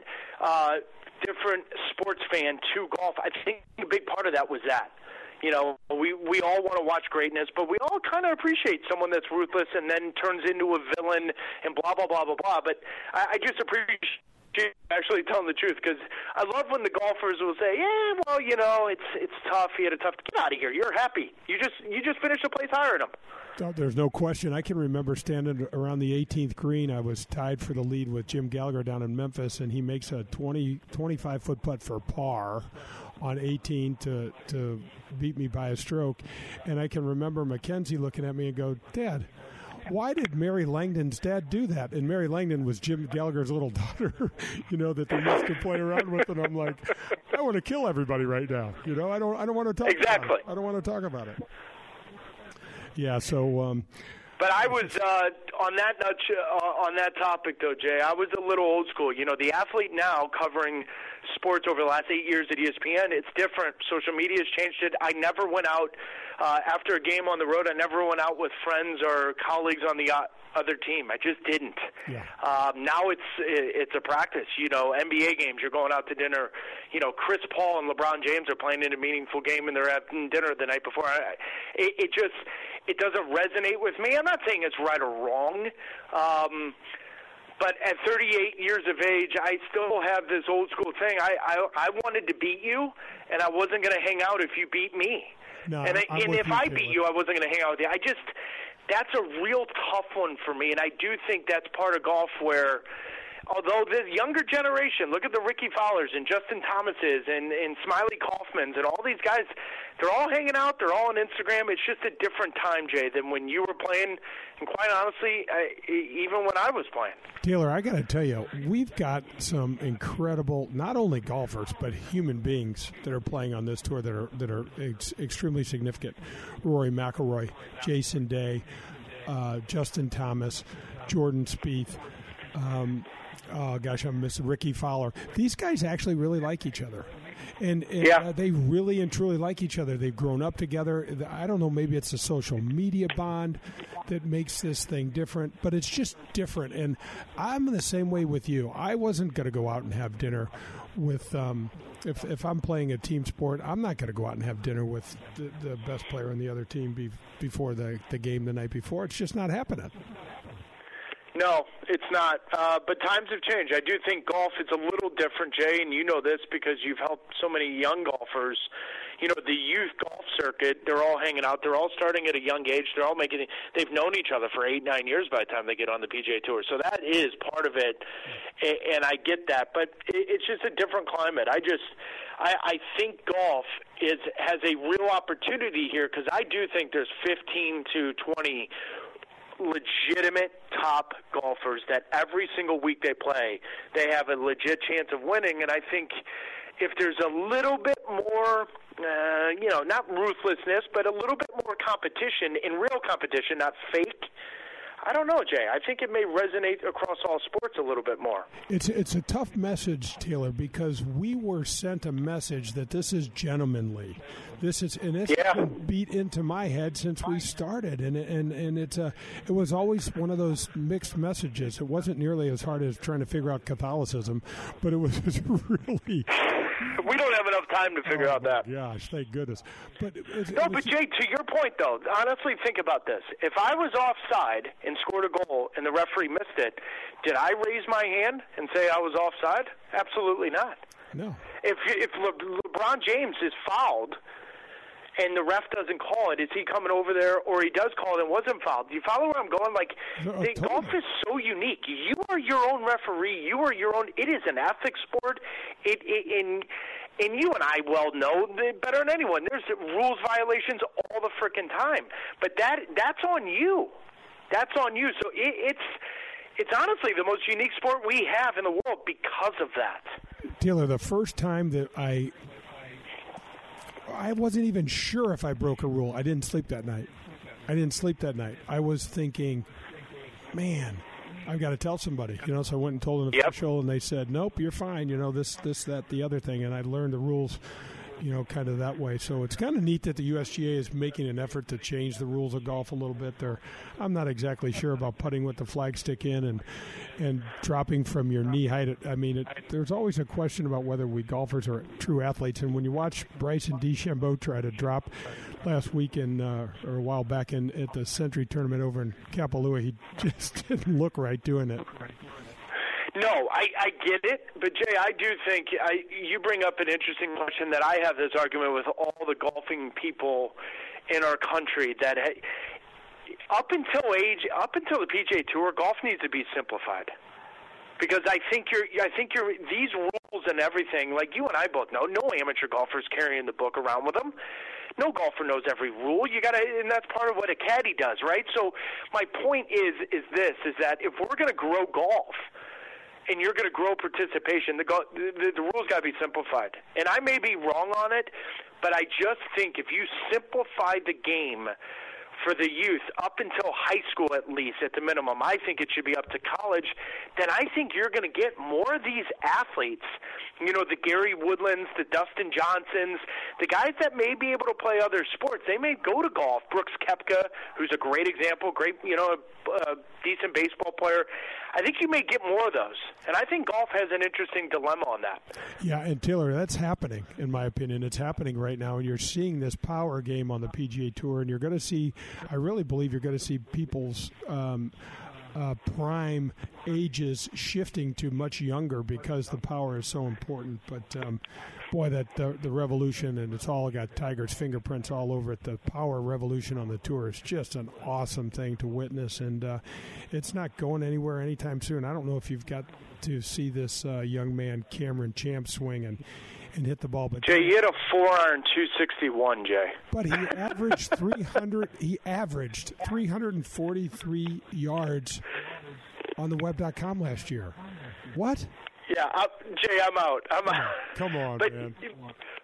sports fan to golf. I think a big part of that was that. We all want to watch greatness, but we all kind of appreciate someone that's ruthless and then turns into a villain and blah, blah, blah, blah, blah. But I just appreciate actually telling the truth because I love when the golfers will say, yeah, well, it's tough. He had a tough – get out of here. You're happy. You just finished a place higher than him. There's no question. I can remember standing around the 18th green. I was tied for the lead with Jim Gallagher down in Memphis, and he makes a 25-foot putt for par on 18 to beat me by a stroke. And I can remember Mackenzie looking at me and go, Dad, why did Mary Langdon's dad do that? And Mary Langdon was Jim Gallagher's little daughter, that they used to play around with. And I'm like, I want to kill everybody right now. I don't want to talk exactly. about it. I don't want to talk about it. Yeah, so. But I was on that topic though, Jay. I was a little old school. The athlete now covering sports over the last 8 years at ESPN. It's different. Social media has changed it. I never went out after a game on the road. I never went out with friends or colleagues on the other team. I just didn't. Yeah. Now it's a practice. NBA games. You're going out to dinner. Chris Paul and LeBron James are playing in a meaningful game, and they're having dinner the night before. It doesn't resonate with me. I'm not saying it's right or wrong, but at 38 years of age, I still have this old school thing. I wanted to beat you, and I wasn't going to hang out if you beat me. No, and if I beat you, I wasn't going to hang out with you. That's a real tough one for me, and I do think that's part of golf where, although the younger generation, look at the Ricky Fowlers and Justin Thomases and Smiley Kaufmans and all these guys, they're all hanging out, they're all on Instagram. It's just a different time, Jay, than when you were playing, and quite honestly, even when I was playing. Taylor, I got to tell you, we've got some incredible, not only golfers, but human beings that are playing on this tour that are extremely significant. Rory McIlroy, Jason Day, Justin Thomas, Jordan Spieth. oh gosh, I'm missing Ricky Fowler. These guys actually really like each other. And they really and truly like each other. They've grown up together. I don't know, maybe it's a social media bond that makes this thing different, but it's just different. And I'm the same way with you. I wasn't going to go out and have dinner with if I'm playing a team sport, I'm not going to go out and have dinner with the best player on the other team before the game the night before. It's just not happening. No, it's not. But times have changed. I do think golf is a little different, Jay, and you know this because you've helped so many young golfers. You know, the youth golf circuit, they're all hanging out. They're all starting at a young age. They're all they've known each other for 8-9 years by the time they get on the PGA Tour. So that is part of it, and I get that. But it's just a different climate. I think golf has a real opportunity here because I do think there's 15 to 20 legitimate top golfers that every single week they play, they have a legit chance of winning. And I think if there's a little bit more, not ruthlessness, but a little bit more competition, in real competition, not fake, I don't know, Jay. I think it may resonate across all sports a little bit more. It's a tough message, Taylor, because we were sent a message that this is gentlemanly. It's been beat into my head since we started, and it was always one of those mixed messages. It wasn't nearly as hard as trying to figure out Catholicism, but it was really. We don't have enough time to figure out that. Gosh, thank goodness. But Jay, to your point, though, honestly, think about this. If I was offside and scored a goal and the referee missed it, did I raise my hand and say I was offside? Absolutely not. No. If LeBron James is fouled and the ref doesn't call it, is he coming over there, or he does call it and wasn't fouled? Do you follow where I'm going? Totally. Golf is so unique. You are your own referee. You are your own. It is an ethics sport. And you and I well know better than anyone. There's rules violations all the frickin' time. But that's on you. That's on you. So it's honestly the most unique sport we have in the world because of that. Taylor, the first time that I wasn't even sure if I broke a rule. I didn't sleep that night. I was thinking, man, I've got to tell somebody. So I went and told an official, and they said, nope, you're fine. This, that, the other thing. And I learned the rules, kind of that way. So it's kind of neat that the USGA is making an effort to change the rules of golf a little bit. I'm not exactly sure about putting with the flagstick in and dropping from your knee height. There's always a question about whether we golfers are true athletes. And when you watch Bryson DeChambeau try to drop last week or a while back at the Century Tournament over in Kapalua, he just didn't look right doing it. No, I get it, but Jay, I do think you bring up an interesting question that I have this argument with all the golfing people in our country that up until the PGA Tour, golf needs to be simplified. Because I think these rules and everything, like you and I both know, no amateur golfer's carrying the book around with them. No golfer knows every rule. And that's part of what a caddy does, right? So my point is that if we're going to grow golf, and you're going to grow participation, the rules got to be simplified. And I may be wrong on it, but I just think if you simplify the game for the youth up until high school at least, at the minimum, I think it should be up to college, then I think you're going to get more of these athletes, the Gary Woodlands, the Dustin Johnsons, the guys that may be able to play other sports. They may go to golf. Brooks Koepka, who's a great example, a decent baseball player. I think you may get more of those. And I think golf has an interesting dilemma on that. Yeah, and Taylor, that's happening, in my opinion. It's happening right now, and you're seeing this power game on the PGA Tour, and you're going to see, I really believe you're going to see people's prime ages shifting to much younger because the power is so important. But boy, that the revolution, and it's all got Tiger's fingerprints all over it. The power revolution on the tour is just an awesome thing to witness, and it's not going anywhere anytime soon. I don't know if you've got to see this young man Cameron Champ swing and hit the ball. But Jay, he hit a 4-iron 261, Jay. But he averaged 300. He averaged 343 yards on the web.com last year. What? Yeah, Jay, I'm out. Come on, but, man.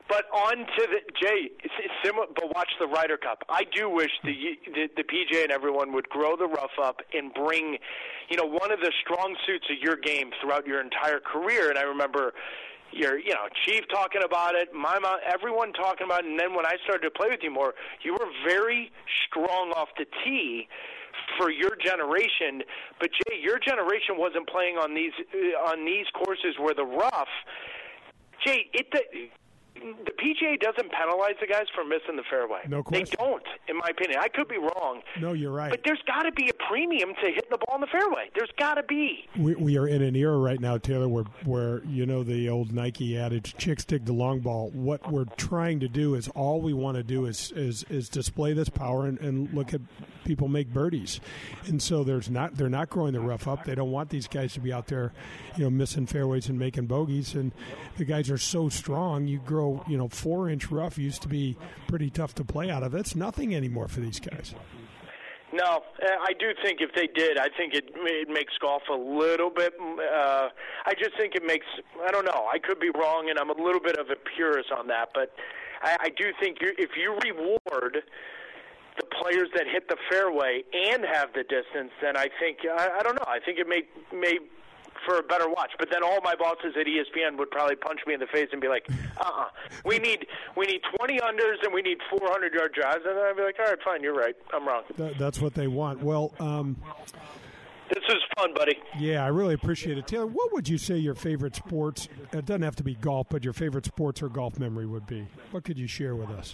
But on to Jay, similar, but watch the Ryder Cup. I do wish the PGA and everyone would grow the rough up and bring, one of the strong suits of your game throughout your entire career. And I remember your, Chief talking about it, my mom, everyone talking about it. And then when I started to play with you more, you were very strong off the tee for your generation. But Jay, your generation wasn't playing on these courses where the rough. Jay, the PGA doesn't penalize the guys for missing the fairway. No question. They don't, in my opinion. I could be wrong. No, you're right. But there's got to be a premium to hitting the ball in the fairway. There's got to be. We are in an era right now, Taylor, where the old Nike adage, chicks dig the long ball. What we're trying to do is all we want to do is display this power and look at people make birdies. And so they're not growing the rough up. They don't want these guys to be out there, missing fairways and making bogeys. And the guys are so strong, you grow 4-inch rough used to be pretty tough to play out of. It's nothing anymore for these guys. No, I do think if they did, I think it makes golf a little bit. I just think it makes. I don't know. I could be wrong, and I'm a little bit of a purist on that. But I do think if you reward the players that hit the fairway and have the distance, then I think I don't know. I think it may for a better watch. But then all my bosses at ESPN would probably punch me in the face and be like, we need 20 unders and we need 400-yard drives. And then I'd be like, all right, fine, you're right. I'm wrong. That's what they want. Well, this is fun, buddy. Yeah, I really appreciate it. Taylor, what would you say your favorite sports, it doesn't have to be golf, but your favorite sports or golf memory would be? What could you share with us?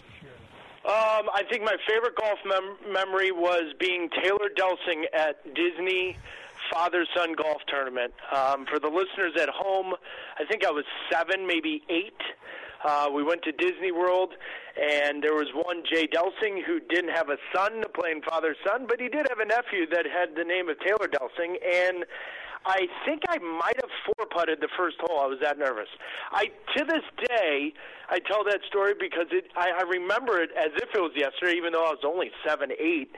I think my favorite golf memory was being Taylor Delsing at Disney father-son golf tournament. For the listeners at home, I think I was 7, maybe 8. We went to Disney World, and there was one Jay Delsing who didn't have a son playing father-son, but he did have a nephew that had the name of Taylor Delsing, and I think I might have 4-putted the first hole. I was that nervous. To this day, I tell that story because I remember it as if it was yesterday, even though I was only 7, 8.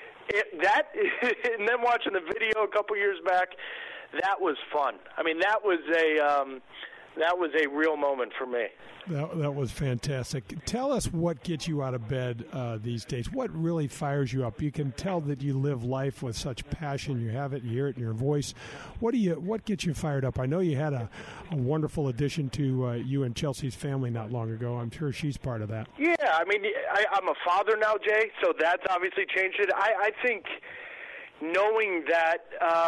And then watching the video a couple years back, that was fun. I mean, that was a real moment for me. That was fantastic. Tell us what gets you out of bed these days. What really fires you up? You can tell that you live life with such passion. You have it. You hear it in your voice. What gets you fired up? I know you had a wonderful addition to you and Chelsea's family not long ago. I'm sure she's part of that. Yeah, I mean, I'm a father now, Jay, so that's obviously changed it. I think knowing that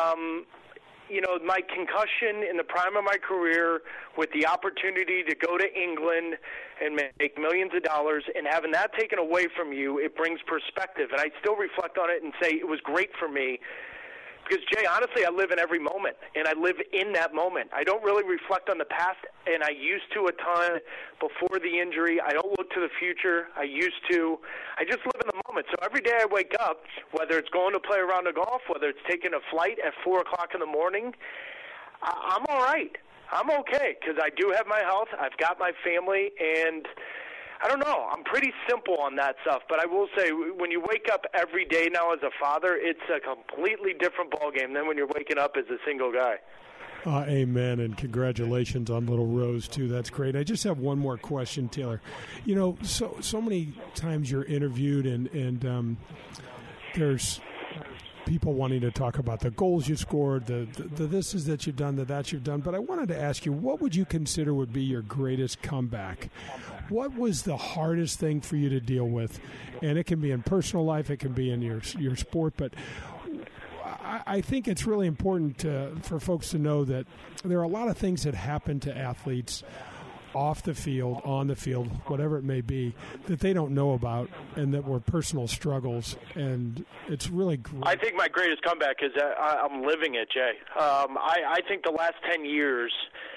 my concussion in the prime of my career with the opportunity to go to England and make millions of dollars and having that taken away from you, it brings perspective. And I still reflect on it and say it was great for me because, Jay, honestly, I live in every moment, and I live in that moment. I don't really reflect on the past, and I used to a ton before the injury. I don't look to the future. I used to. I just live in the moment. So every day I wake up, whether it's going to play a round of golf, whether it's taking a flight at 4 o'clock in the morning, I'm all right. I'm okay because I do have my health. I've got my family, and I don't know. I'm pretty simple on that stuff, but I will say when you wake up every day now as a father, it's a completely different ballgame than when you're waking up as a single guy. Amen, and congratulations on little Rose, too. That's great. I just have one more question, Taylor. So many times you're interviewed, and there's people wanting to talk about the goals you scored, the this is that you've done, the that you've done. But I wanted to ask you, what would you consider would be your greatest comeback? What was the hardest thing for you to deal with? And it can be in personal life, it can be in your sport, but I think it's really important for folks to know that there are a lot of things that happen to athletes off the field, on the field, whatever it may be, that they don't know about and that were personal struggles. And it's really great. I think my greatest comeback is that I'm living it, Jay. I think the last 10 years,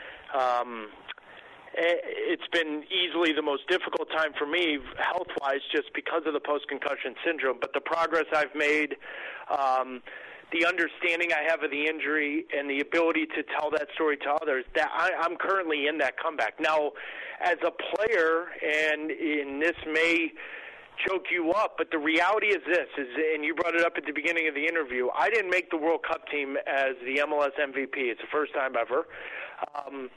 it's been easily the most difficult time for me health-wise just because of the post-concussion syndrome. But the progress I've made, the understanding I have of the injury and the ability to tell that story to others, that I'm currently in that comeback. Now, as a player, and this may choke you up, but the reality is this, and you brought it up at the beginning of the interview, I didn't make the World Cup team as the MLS MVP. It's the first time ever.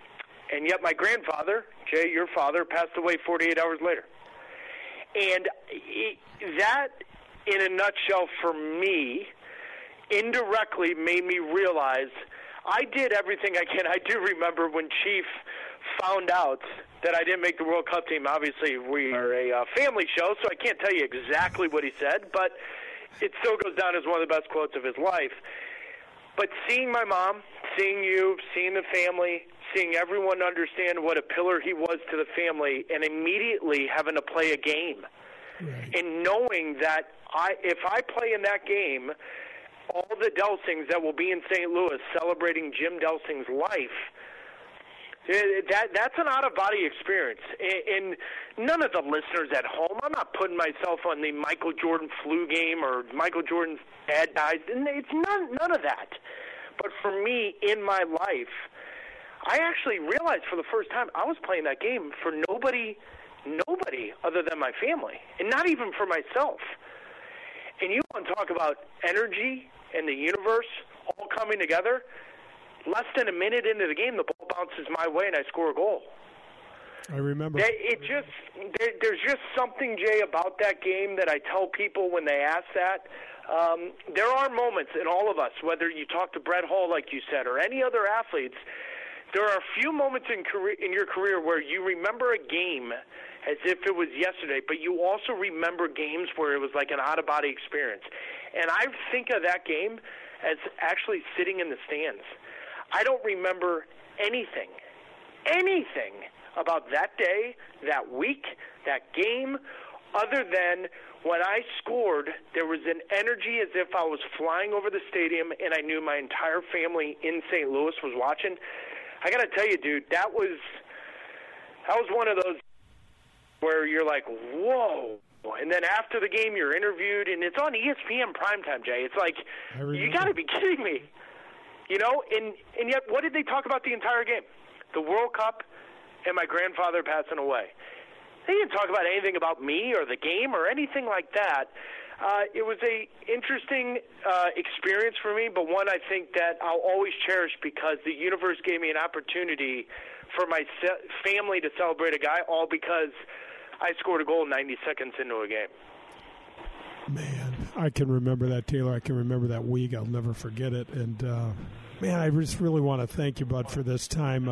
And yet my grandfather, Jay, your father, passed away 48 hours later. And that, in a nutshell, for me, indirectly made me realize I did everything I can. I do remember when Chief found out that I didn't make the World Cup team. Obviously, we are a family show, so I can't tell you exactly what he said, but it still goes down as one of the best quotes of his life. But seeing my mom, seeing you, seeing the family, seeing everyone understand what a pillar he was to the family, and immediately having to play a game. Right. And knowing that if I play in that game, all the Delsings that will be in St. Louis celebrating Jim Delsing's life, that's an out-of-body experience. And none of the listeners at home, I'm not putting myself on the Michael Jordan flu game or Michael Jordan's dad died. It's none of that. But for me, in my life, I actually realized for the first time I was playing that game for nobody other than my family, and not even for myself. And you want to talk about energy and the universe all coming together? Less than a minute into the game, the ball bounces my way and I score a goal. I remember. There's just something, Jay, about that game that I tell people when they ask that. There are moments in all of us, whether you talk to Brett Hall, like you said, or any other athletes, there are a few moments in your career where you remember a game as if it was yesterday, but you also remember games where it was like an out-of-body experience. And I think of that game as actually sitting in the stands. I don't remember anything about that day, that week, that game, other than when I scored, there was an energy as if I was flying over the stadium and I knew my entire family in St. Louis was watching. I got to tell you, dude, that was one of those where you're like, whoa. And then after the game, you're interviewed, and it's on ESPN primetime, Jay. It's like, you got to be kidding me. You know, and yet what did they talk about the entire game? The World Cup and my grandfather passing away. They didn't talk about anything about me or the game or anything like that. It was a interesting experience for me, but one I think that I'll always cherish because the universe gave me an opportunity for my family to celebrate a guy, all because I scored a goal 90 seconds into a game. Man, I can remember that, Taylor. I can remember that week. I'll never forget it. And, man, I just really want to thank you, bud, for this time.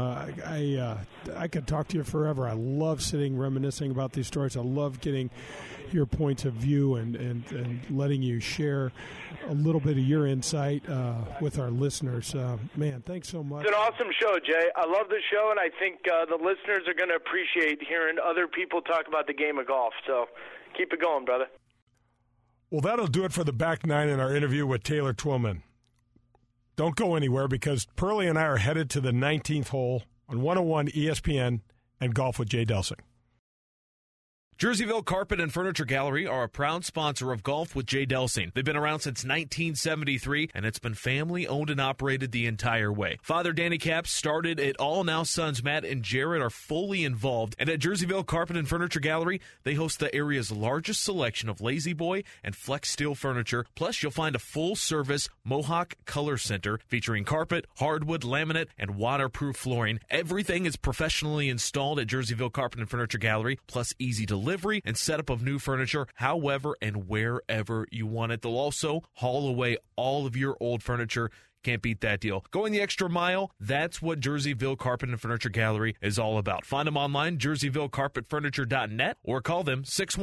I could talk to you forever. I love sitting reminiscing about these stories. I love getting your points of view and letting you share a little bit of your insight with our listeners. Man, thanks so much. It's an awesome show, Jay. I love the show, and I think the listeners are going to appreciate hearing other people talk about the game of golf. So keep it going, brother. Well, that'll do it for the back nine in our interview with Taylor Twellman. Don't go anywhere because Pearlie and I are headed to the 19th hole on 101 ESPN and Golf with Jay Delsing. Jerseyville Carpet and Furniture Gallery are a proud sponsor of Golf with Jay Delsing. They've been around since 1973, and it's been family-owned and operated the entire way. Father Danny Capps started it all. Now sons Matt and Jared are fully involved. And at Jerseyville Carpet and Furniture Gallery, they host the area's largest selection of Lazy Boy and Flex Steel furniture. Plus, you'll find a full-service Mohawk Color Center featuring carpet, hardwood, laminate, and waterproof flooring. Everything is professionally installed at Jerseyville Carpet and Furniture Gallery, plus easy delivery and setup of new furniture however and wherever you want it. They'll also haul away all of your old furniture. Can't beat that deal. Going the extra mile, that's what Jerseyville Carpet and Furniture Gallery is all about. Find them online, jerseyvillecarpetfurniture.net, or call them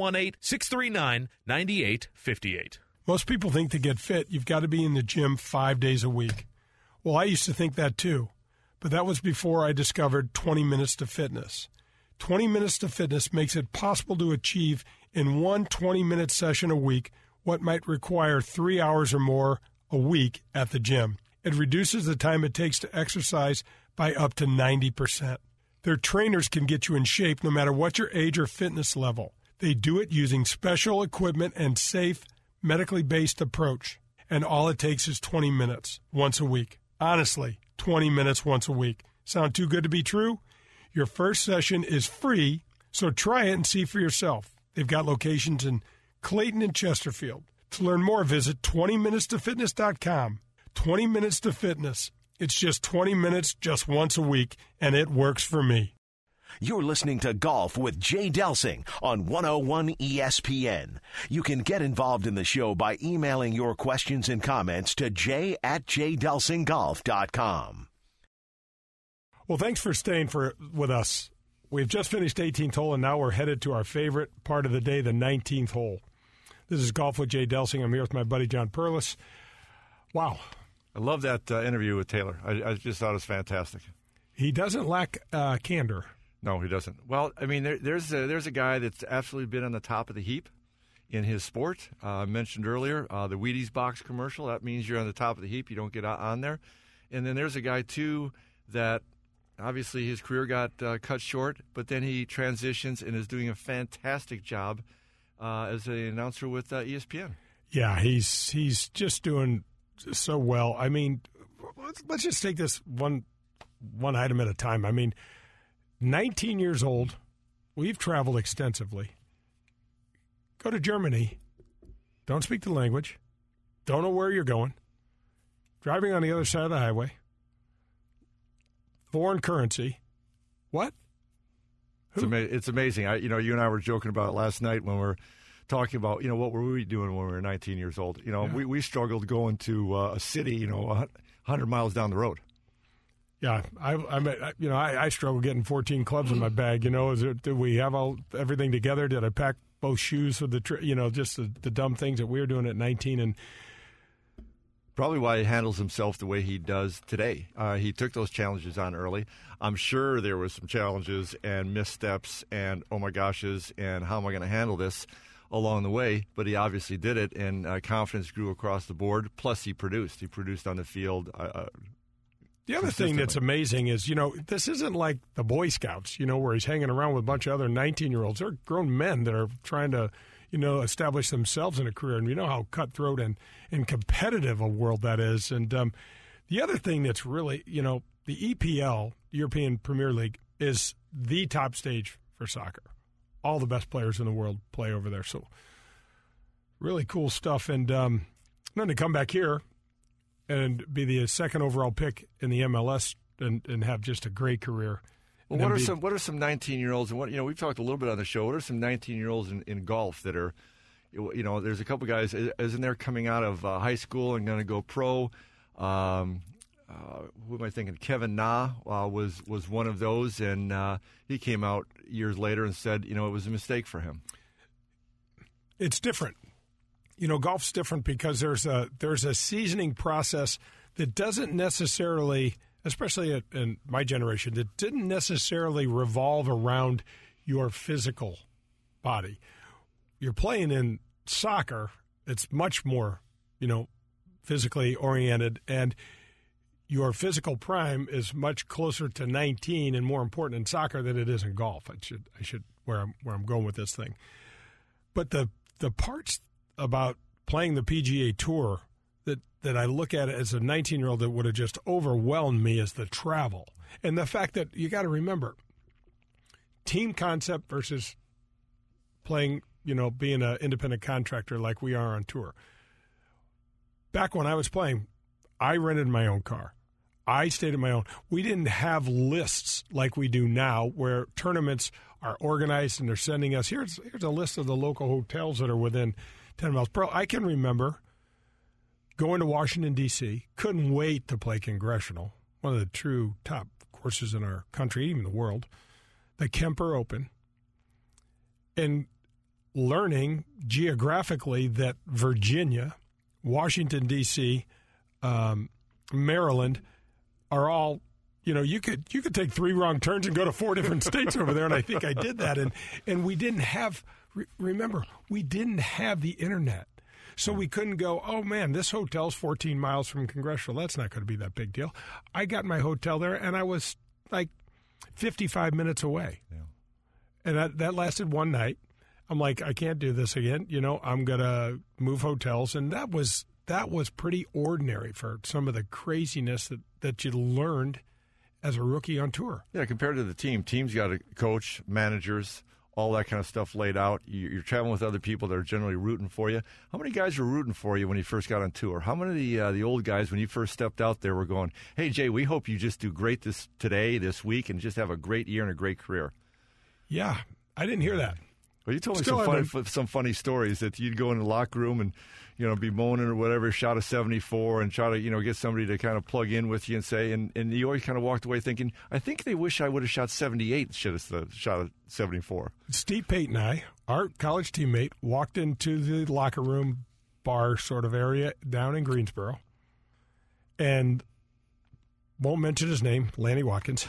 618-639-9858. Most people think to get fit, you've got to be in the gym 5 days a week. Well, I used to think that too, but that was before I discovered 20 Minutes to Fitness. 20 Minutes to Fitness makes it possible to achieve in one 20-minute session a week what might require 3 hours or more a week at the gym. It reduces the time it takes to exercise by up to 90%. Their trainers can get you in shape no matter what your age or fitness level. They do it using special equipment and safe, medically based approach. And all it takes is 20 minutes once a week. Honestly, 20 minutes once a week. Sound too good to be true? Your first session is free, so try it and see for yourself. They've got locations in Clayton and Chesterfield. To learn more, visit 20minutestofitness.com. 20 Minutes to Fitness. It's just 20 minutes just once a week, and it works for me. You're listening to Golf with Jay Delsing on 101 ESPN. You can get involved in the show by emailing your questions and comments to jay@jdelsinggolf.com. Well, thanks for staying with us. We've just finished 18th hole, and now we're headed to our favorite part of the day, the 19th hole. This is Golf with Jay Delsing. I'm here with my buddy John Perlis. Wow. I love that interview with Taylor. I just thought it was fantastic. He doesn't lack candor. No, he doesn't. Well, I mean, there's a guy that's absolutely been on the top of the heap in his sport. I mentioned earlier the Wheaties box commercial. That means you're on the top of the heap. You don't get on there. And then there's a guy, too, that obviously his career got cut short, but then he transitions and is doing a fantastic job as an announcer with ESPN. Yeah, he's just doing so well. I mean, let's just take this one item at a time. I mean, 19 years old, we've traveled extensively. Go to Germany, don't speak the language, don't know where you're going, driving on the other side of the highway, foreign currency. What? It's amazing. You and I were joking about it last night when we were talking about, what were we doing when we were 19 years old? We struggled going to a city, 100 miles down the road. Yeah, I struggle getting 14 clubs in my bag. Did we have everything together? Did I pack both shoes for the trip? Just the dumb things that we were doing at 19. And probably why he handles himself the way he does today. He took those challenges on early. I'm sure there were some challenges and missteps and oh my goshes and how am I going to handle this along the way, but he obviously did it, and confidence grew across the board. Plus, he produced. He produced on the field. The other thing that's amazing is, this isn't like the Boy Scouts, where he's hanging around with a bunch of other 19-year-olds. They're grown men that are trying to, establish themselves in a career. And you know how cutthroat and competitive a world that is. And the other thing that's really, the EPL, European Premier League, is the top stage for soccer. All the best players in the world play over there. So really cool stuff. And then to come back here and be the second overall pick in the MLS and have just a great career. Well, what are some 19-year-olds, and we've talked a little bit on the show. What are some 19-year-olds in golf that are, there's a couple guys, isn't there, coming out of high school and going to go pro? Who am I thinking? Kevin Na was one of those, and he came out years later and said, it was a mistake for him. It's different. Golf's different because there's a seasoning process that doesn't necessarily, especially in my generation, that didn't necessarily revolve around your physical body. You're playing in soccer, it's much more, physically oriented, and your physical prime is much closer to 19 and more important in soccer than it is in golf. I should where I'm going with this thing. But the parts about playing the PGA Tour that I look at it as a 19-year-old that would have just overwhelmed me is the travel. And the fact that you got to remember, team concept versus playing, being an independent contractor like we are on tour. Back when I was playing, I rented my own car. I stayed at my own. We didn't have lists like we do now where tournaments are organized and they're sending us, here's a list of the local hotels that are within 10 miles. I can remember going to Washington, D.C., couldn't wait to play Congressional, one of the true top courses in our country, even the world, the Kemper Open, and learning geographically that Virginia, Washington, D.C., Maryland are all, you could take 3 wrong turns and go to 4 different states over there, and I think I did that. And we didn't have, remember, we didn't have the internet. So we couldn't go, oh, man, this hotel's 14 miles from Congressional. That's not going to be that big deal. I got my hotel there, and I was like 55 minutes away. Yeah. And that lasted one night. I'm like, I can't do this again. I'm going to move hotels. And that was pretty ordinary for some of the craziness that you learned as a rookie on tour. Yeah, compared to the team. Teams got a coach, managers, all that kind of stuff laid out. You're traveling with other people that are generally rooting for you. How many guys were rooting for you when you first got on tour? How many of the old guys, when you first stepped out there, were going, hey, Jay, we hope you just do great this week, and just have a great year and a great career? Yeah, I didn't hear that. Well, you told me some funny stories that you'd go in the locker room and, be moaning or whatever, shot a 74 and try to, get somebody to kind of plug in with you and say, and you always kind of walked away thinking, I think they wish I would have shot 78 instead of shot a 74. Steve Pate and I, our college teammate, walked into the locker room bar sort of area down in Greensboro, and won't mention his name, Lanny Watkins.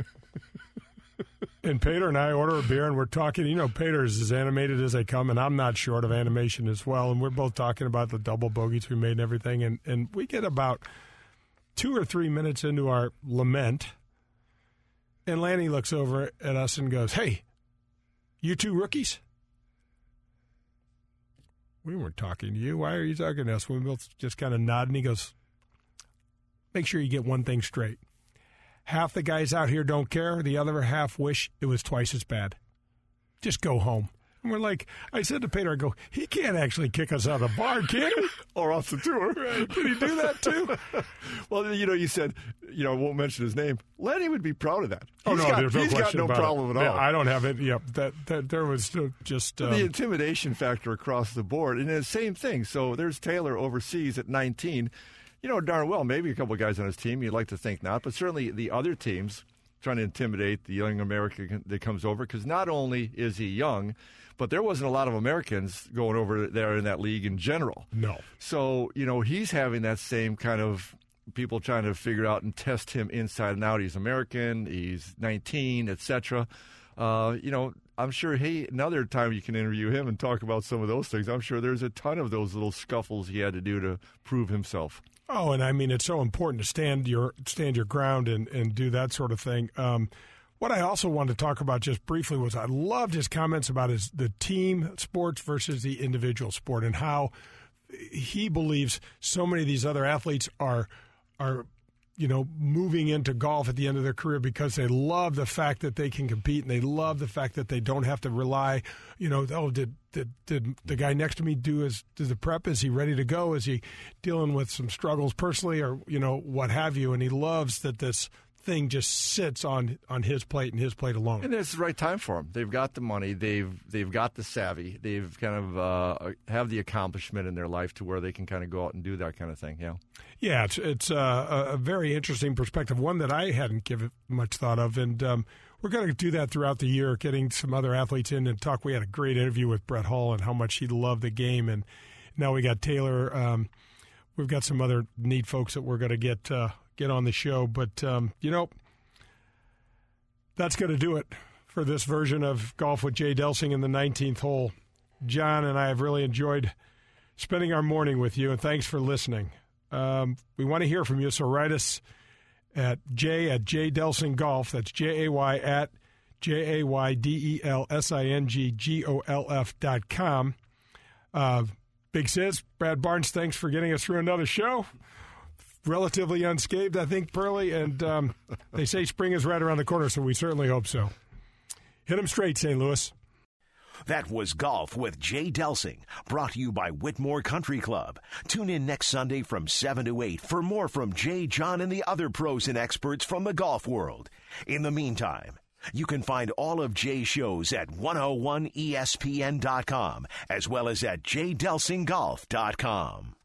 And Pater and I order a beer, and we're talking. Pater is as animated as they come, and I'm not short of animation as well. And we're both talking about the double bogeys we made and everything. And we get about 2 or 3 minutes into our lament, and Lanny looks over at us and goes, hey, you two rookies? We weren't talking to you. Why are you talking to us? We both just kind of nod, and he goes, make sure you get one thing straight. Half the guys out here don't care. The other half wish it was twice as bad. Just go home. And we're like, I said to Peter, I go, he can't actually kick us out of the bar, can he? Or off the tour. Right. Can he do that too? Well, you said, I won't mention his name. Lenny would be proud of that. There's got no problem at all. Yeah, I don't have it. Yeah, that there was just the intimidation factor across the board, and the same thing. So there's Taylor overseas at 19. Darn well, maybe a couple of guys on his team, you'd like to think not, but certainly the other teams trying to intimidate the young American that comes over, because not only is he young, but there wasn't a lot of Americans going over there in that league in general. No. So, he's having that same kind of people trying to figure out and test him inside and out. He's American, he's 19, etc. I'm sure, another time you can interview him and talk about some of those things. I'm sure there's a ton of those little scuffles he had to do to prove himself. Oh, and I mean, it's so important to stand your ground and do that sort of thing. What I also wanted to talk about just briefly was I loved his comments about the team sports versus the individual sport, and how he believes so many of these other athletes are moving into golf at the end of their career because they love the fact that they can compete, and they love the fact that they don't have to rely, did the guy next to me do the prep? Is he ready to go? Is he dealing with some struggles personally, or, what have you? And he loves that this thing just sits on his plate and his plate alone. And it's the right time for him. They've got the money. They've got the savvy. They've kind of have the accomplishment in their life to where they can kind of go out and do that kind of thing. Yeah. Yeah, it's a very interesting perspective, one that I hadn't given much thought of, and we're going to do that throughout the year, getting some other athletes in and talk. We had a great interview with Brett Hull and how much he loved the game, and now we got Taylor. We've got some other neat folks that we're going to get on the show, but that's going to do it for this version of Golf with Jay Delsing in the 19th hole. John and I have really enjoyed spending our morning with you, and thanks for listening. We want to hear from you, so write us at J@JDelsing Golf. That's JAY at JAYDELSINGGOLF.com. Big Sis, Brad Barnes, thanks for getting us through another show. Relatively unscathed, I think, Pearly, and they say spring is right around the corner, so we certainly hope so. Hit 'em straight, St. Louis. That was Golf with Jay Delsing, brought to you by Whitmore Country Club. Tune in next Sunday from 7 to 8 for more from Jay, John, and the other pros and experts from the golf world. In the meantime, you can find all of Jay's shows at 101ESPN.com, as well as at JDelsingGolf.com.